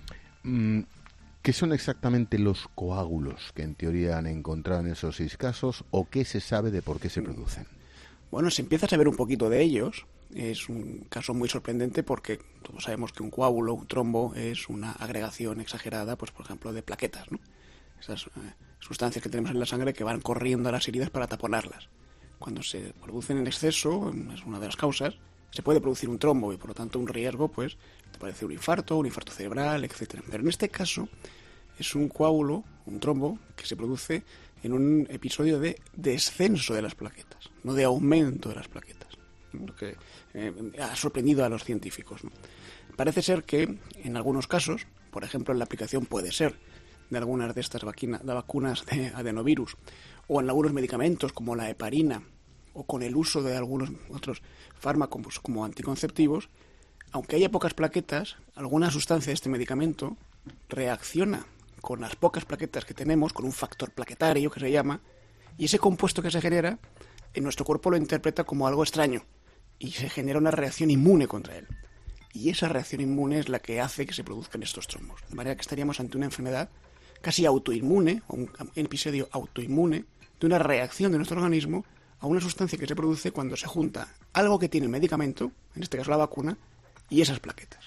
¿Qué son exactamente los coágulos que en teoría han encontrado en esos 6 casos o qué se sabe de por qué se producen? Bueno, se empieza a saber un poquito de ellos. Es un caso muy sorprendente porque todos sabemos que un coágulo, un trombo, es una agregación exagerada, pues por ejemplo, de plaquetas, ¿no? Esas sustancias que tenemos en la sangre que van corriendo a las heridas para taponarlas. Cuando se producen en exceso, es una de las causas, se puede producir un trombo y por lo tanto un riesgo, pues, te puede decir un infarto cerebral, etcétera. Pero en este caso es un coágulo, un trombo, que se produce en un episodio de descenso de las plaquetas, no de aumento de las plaquetas, lo que ha sorprendido a los científicos, ¿no? Parece ser que en algunos casos, por ejemplo en la aplicación Puede Ser de algunas de estas vacunas de adenovirus, o en algunos medicamentos como la heparina, o con el uso de algunos otros fármacos como anticonceptivos, aunque haya pocas plaquetas, alguna sustancia de este medicamento reacciona con las pocas plaquetas que tenemos, con un factor plaquetario que se llama, y ese compuesto que se genera, en nuestro cuerpo lo interpreta como algo extraño, y se genera una reacción inmune contra él. Y esa reacción inmune es la que hace que se produzcan estos trombos. De manera que estaríamos ante una enfermedad casi autoinmune, o un episodio autoinmune, de una reacción de nuestro organismo a una sustancia que se produce cuando se junta algo que tiene el medicamento, en este caso la vacuna, y esas plaquetas.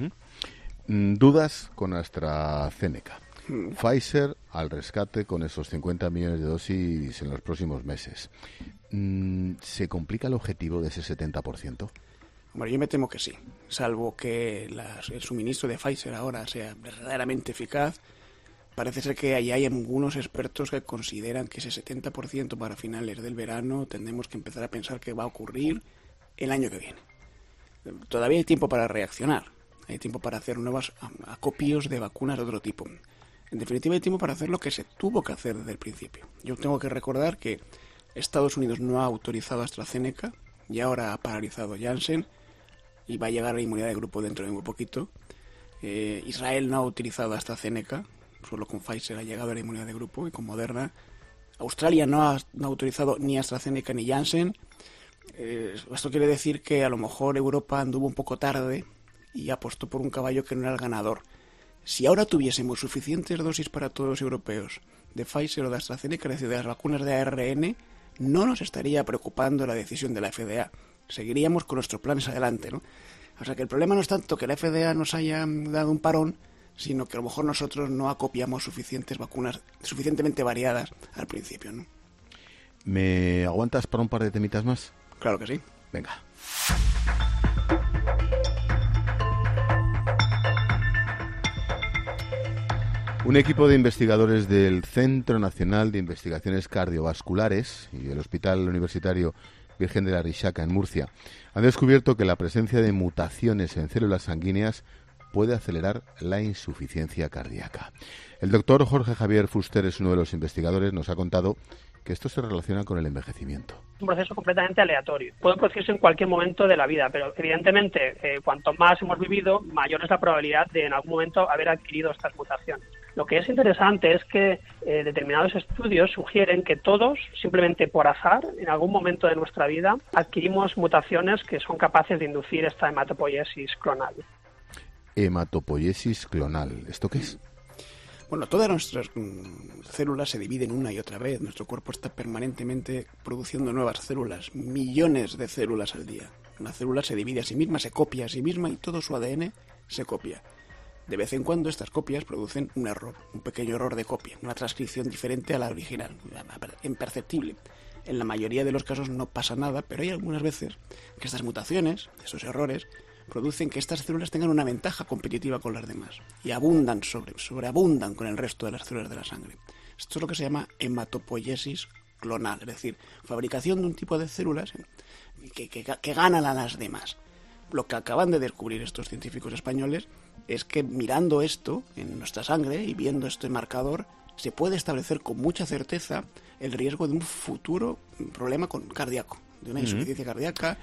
Dudas con AstraZeneca. Pfizer al rescate con esos 50 millones de dosis en los próximos meses. ¿Se complica el objetivo de ese 70%? Bueno, yo me temo que sí, salvo que el suministro de Pfizer ahora sea verdaderamente eficaz. Parece ser que hay algunos expertos que consideran que ese 70% para finales del verano tendremos que empezar a pensar que va a ocurrir el año que viene. Todavía hay tiempo para reaccionar, hay tiempo para hacer nuevos acopios de vacunas de otro tipo. En definitiva, hay tiempo para hacer lo que se tuvo que hacer desde el principio. Yo tengo que recordar que Estados Unidos no ha autorizado AstraZeneca y ahora ha paralizado Janssen y va a llegar a la inmunidad de grupo dentro de muy poquito. Israel no ha utilizado AstraZeneca, solo con Pfizer ha llegado a la inmunidad de grupo y con Moderna. Australia no ha autorizado ni AstraZeneca ni Janssen. Esto quiere decir que a lo mejor Europa anduvo un poco tarde y apostó por un caballo que no era el ganador. Si ahora tuviésemos suficientes dosis para todos los europeos de Pfizer o de AstraZeneca, es decir, de las vacunas de ARN, no nos estaría preocupando la decisión de la FDA. Seguiríamos con nuestros planes adelante, ¿no? O sea que el problema no es tanto que la FDA nos haya dado un parón, sino que a lo mejor nosotros no acopiamos suficientes vacunas suficientemente variadas al principio, ¿no? ¿Me aguantas para un par de temitas más? Claro que sí. Venga. Un equipo de investigadores del Centro Nacional de Investigaciones Cardiovasculares y del Hospital Universitario Virgen de la Rixaca en Murcia han descubierto que la presencia de mutaciones en células sanguíneas puede acelerar la insuficiencia cardíaca. El doctor Jorge Javier Fuster es uno de los investigadores, nos ha contado que esto se relaciona con el envejecimiento. Un proceso completamente aleatorio. Puede producirse en cualquier momento de la vida, pero evidentemente cuanto más hemos vivido, mayor es la probabilidad de en algún momento haber adquirido estas mutaciones. Lo que es interesante es que determinados estudios sugieren que todos, simplemente por azar, en algún momento de nuestra vida, adquirimos mutaciones que son capaces de inducir esta hematopoiesis clonal. Hematopoiesis clonal, ¿esto qué es? Bueno, todas nuestras células se dividen una y otra vez. Nuestro cuerpo está permanentemente produciendo nuevas células, millones de células al día. Una célula se divide a sí misma, se copia a sí misma y todo su ADN se copia. De vez en cuando estas copias producen un error, un pequeño error de copia, una transcripción diferente a la original, imperceptible. En la mayoría de los casos no pasa nada, pero hay algunas veces que estas mutaciones, estos errores, producen que estas células tengan una ventaja competitiva con las demás y sobreabundan con el resto de las células de la sangre. Esto es lo que se llama hematopoiesis clonal, es decir, fabricación de un tipo de células que ganan a las demás. Lo que acaban de descubrir estos científicos españoles es que mirando esto en nuestra sangre y viendo este marcador, se puede establecer con mucha certeza el riesgo de un futuro problema cardíaco, de una insuficiencia cardíaca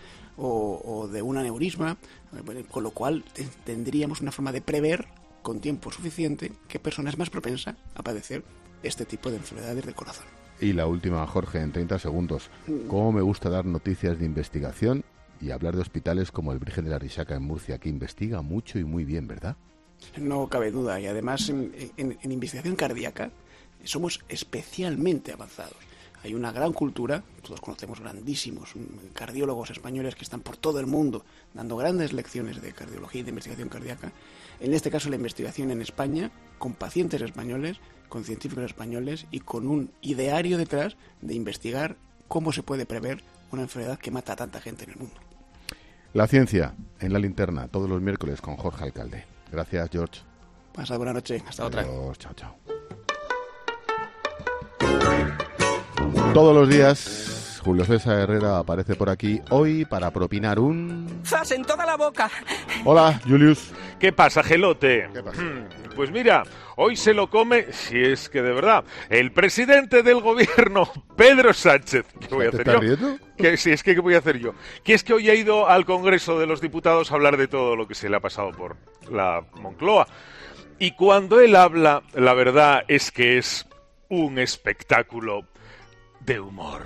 o de un aneurisma, con lo cual tendríamos una forma de prever con tiempo suficiente qué persona es más propensa a padecer este tipo de enfermedades del corazón. Y la última, Jorge, en 30 segundos. ¿Cómo me gusta dar noticias de investigación y hablar de hospitales como el Virgen de la Rixaca en Murcia, que investiga mucho y muy bien, ¿verdad? No cabe duda, y además en investigación cardíaca somos especialmente avanzados. Hay una gran cultura, todos conocemos grandísimos cardiólogos españoles que están por todo el mundo dando grandes lecciones de cardiología y de investigación cardíaca. En este caso la investigación en España, con pacientes españoles, con científicos españoles y con un ideario detrás de investigar cómo se puede prever una enfermedad que mata a tanta gente en el mundo. La ciencia en la linterna, todos los miércoles con Jorge Alcalde. Gracias, George. Pasa buena noche, hasta otra. Adiós, chao, chao. Todos los días Julio César Herrera aparece por aquí hoy para propinar un... ¡Zas en toda la boca! Hola, Julius. ¿Qué pasa, Gelote? ¿Qué pasa? Pues mira, hoy se lo come, si es que de verdad, el presidente del gobierno, Pedro Sánchez. ¿Qué voy a hacer yo? ¿Riendo? ¿Qué voy a hacer yo? Que es que hoy ha ido al Congreso de los Diputados a hablar de todo lo que se le ha pasado por la Moncloa. Y cuando él habla, la verdad es que es un espectáculo de humor.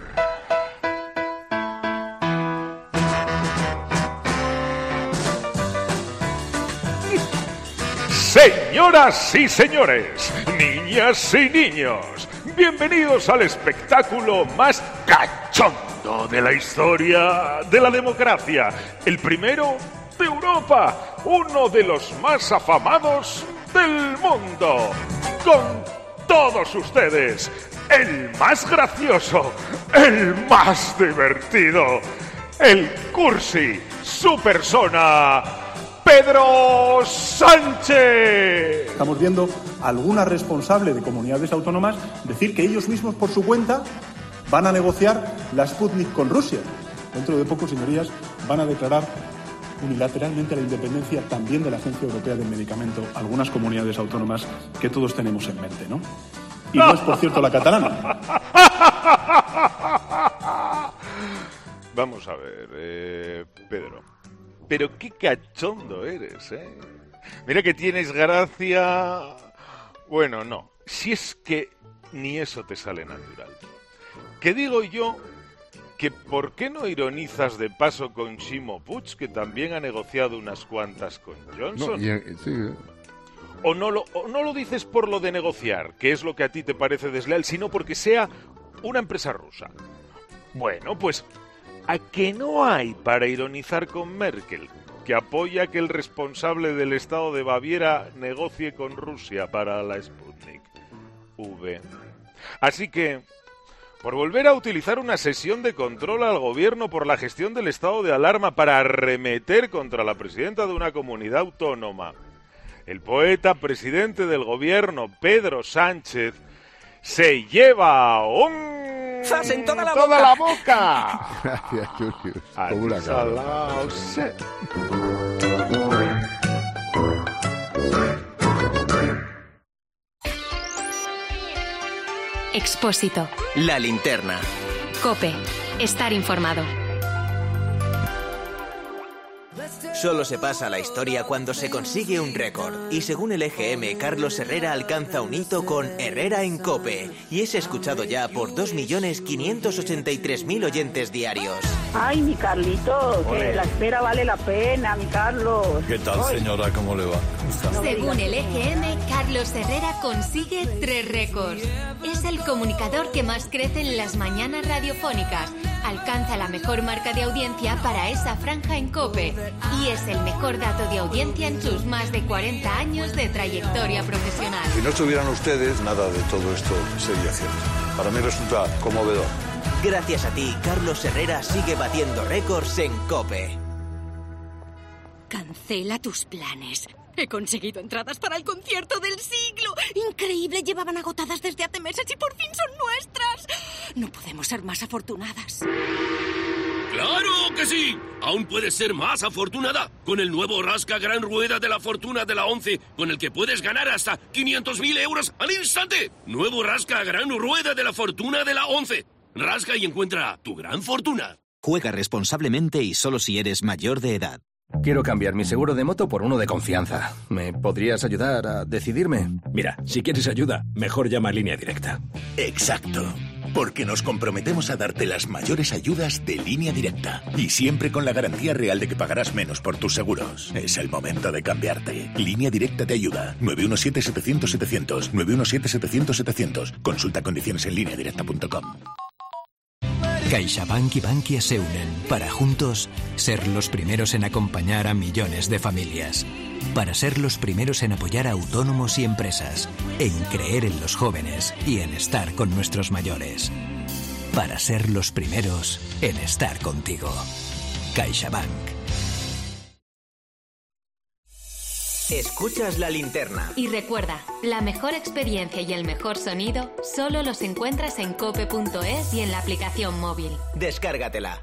Señoras y señores, niñas y niños, bienvenidos al espectáculo más cachondo de la historia de la democracia. El primero de Europa, uno de los más afamados del mundo. Con todos ustedes, el más gracioso, el más divertido, el cursi, su persona, Pedro Sánchez. Estamos viendo a alguna responsable de comunidades autónomas decir que ellos mismos por su cuenta van a negociar la Sputnik con Rusia. Dentro de poco, señorías, van a declarar unilateralmente la independencia también de la Agencia Europea del Medicamento, algunas comunidades autónomas que todos tenemos en mente, ¿no? Y no es, por cierto, la catalana. Vamos a ver, Pedro. Pero qué cachondo eres, ¿eh? Mira que tienes gracia. Bueno, no. Si es que ni eso te sale natural. ¿Qué digo yo? Que ¿por qué no ironizas de paso con Ximo Puig, que también ha negociado unas cuantas con Johnson? No, sí. ¿O no lo dices por lo de negociar, que es lo que a ti te parece desleal, sino porque sea una empresa rusa? Bueno, pues ¿a qué no hay para ironizar con Merkel, que apoya que el responsable del estado de Baviera negocie con Rusia para la Sputnik V? Así que, por volver a utilizar una sesión de control al gobierno por la gestión del estado de alarma para arremeter contra la presidenta de una comunidad autónoma, el poeta presidente del gobierno, Pedro Sánchez, se lleva un... ¡Zas en toda la boca! Gracias, Julius. Como una cabra. Expósito. La linterna. COPE. Estar informado. Solo se pasa a la historia cuando se consigue un récord. Y según el EGM, Carlos Herrera alcanza un hito con Herrera en COPE. Y es escuchado ya por 2.583.000 oyentes diarios. Ay, mi Carlito, que la espera vale la pena, mi Carlos. ¿Qué tal, señora? ¿Cómo le va? Según el EGM, Carlos Herrera consigue 3 récords. Es el comunicador que más crece en las mañanas radiofónicas. Alcanza la mejor marca de audiencia para esa franja en COPE. Y es el mejor dato de audiencia en sus más de 40 años de trayectoria profesional. Si no estuvieran ustedes, nada de todo esto sería cierto. Para mí resulta conmovedor. Gracias a ti, Carlos Herrera sigue batiendo récords en COPE. Cancela tus planes. He conseguido entradas para el concierto del siglo. Increíble, llevaban agotadas desde hace meses y por fin son nuestras. No podemos ser más afortunadas. ¡Claro que sí! Aún puedes ser más afortunada con el nuevo Rasca Gran Rueda de la Fortuna de la 11, con el que puedes ganar hasta 500.000 euros al instante. Nuevo Rasca Gran Rueda de la Fortuna de la 11. Rasca y encuentra tu gran fortuna. Juega responsablemente y solo si eres mayor de edad. Quiero cambiar mi seguro de moto por uno de confianza. ¿Me podrías ayudar a decidirme? Mira, si quieres ayuda, mejor llama a Línea Directa. Exacto. Porque nos comprometemos a darte las mayores ayudas de Línea Directa. Y siempre con la garantía real de que pagarás menos por tus seguros. Es el momento de cambiarte. Línea Directa te ayuda. 917-700-700. 917-700-700. Consulta condiciones en lineadirecta.com. CaixaBank y Bankia se unen para juntos ser los primeros en acompañar a millones de familias. Para ser los primeros en apoyar a autónomos y empresas, en creer en los jóvenes y en estar con nuestros mayores. Para ser los primeros en estar contigo. CaixaBank. Escuchas La Linterna. Y recuerda, la mejor experiencia y el mejor sonido solo los encuentras en cope.es y en la aplicación móvil. Descárgatela.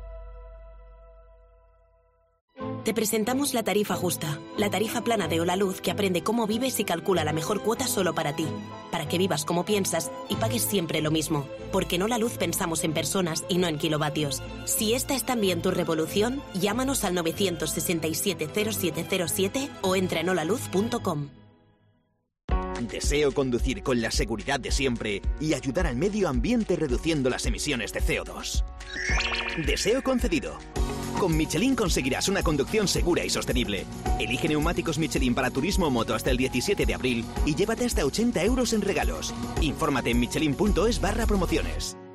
Te presentamos la tarifa justa, la tarifa plana de Holaluz que aprende cómo vives y calcula la mejor cuota solo para ti, para que vivas como piensas y pagues siempre lo mismo, porque en Holaluz pensamos en personas y no en kilovatios. Si esta es también tu revolución, llámanos al 967-0707 o entra en holaluz.com. Deseo conducir con la seguridad de siempre y ayudar al medio ambiente reduciendo las emisiones de CO2. Deseo concedido. Con Michelin conseguirás una conducción segura y sostenible. Elige neumáticos Michelin para turismo o moto hasta el 17 de abril y llévate hasta 80 euros en regalos. Infórmate en michelin.es/promociones.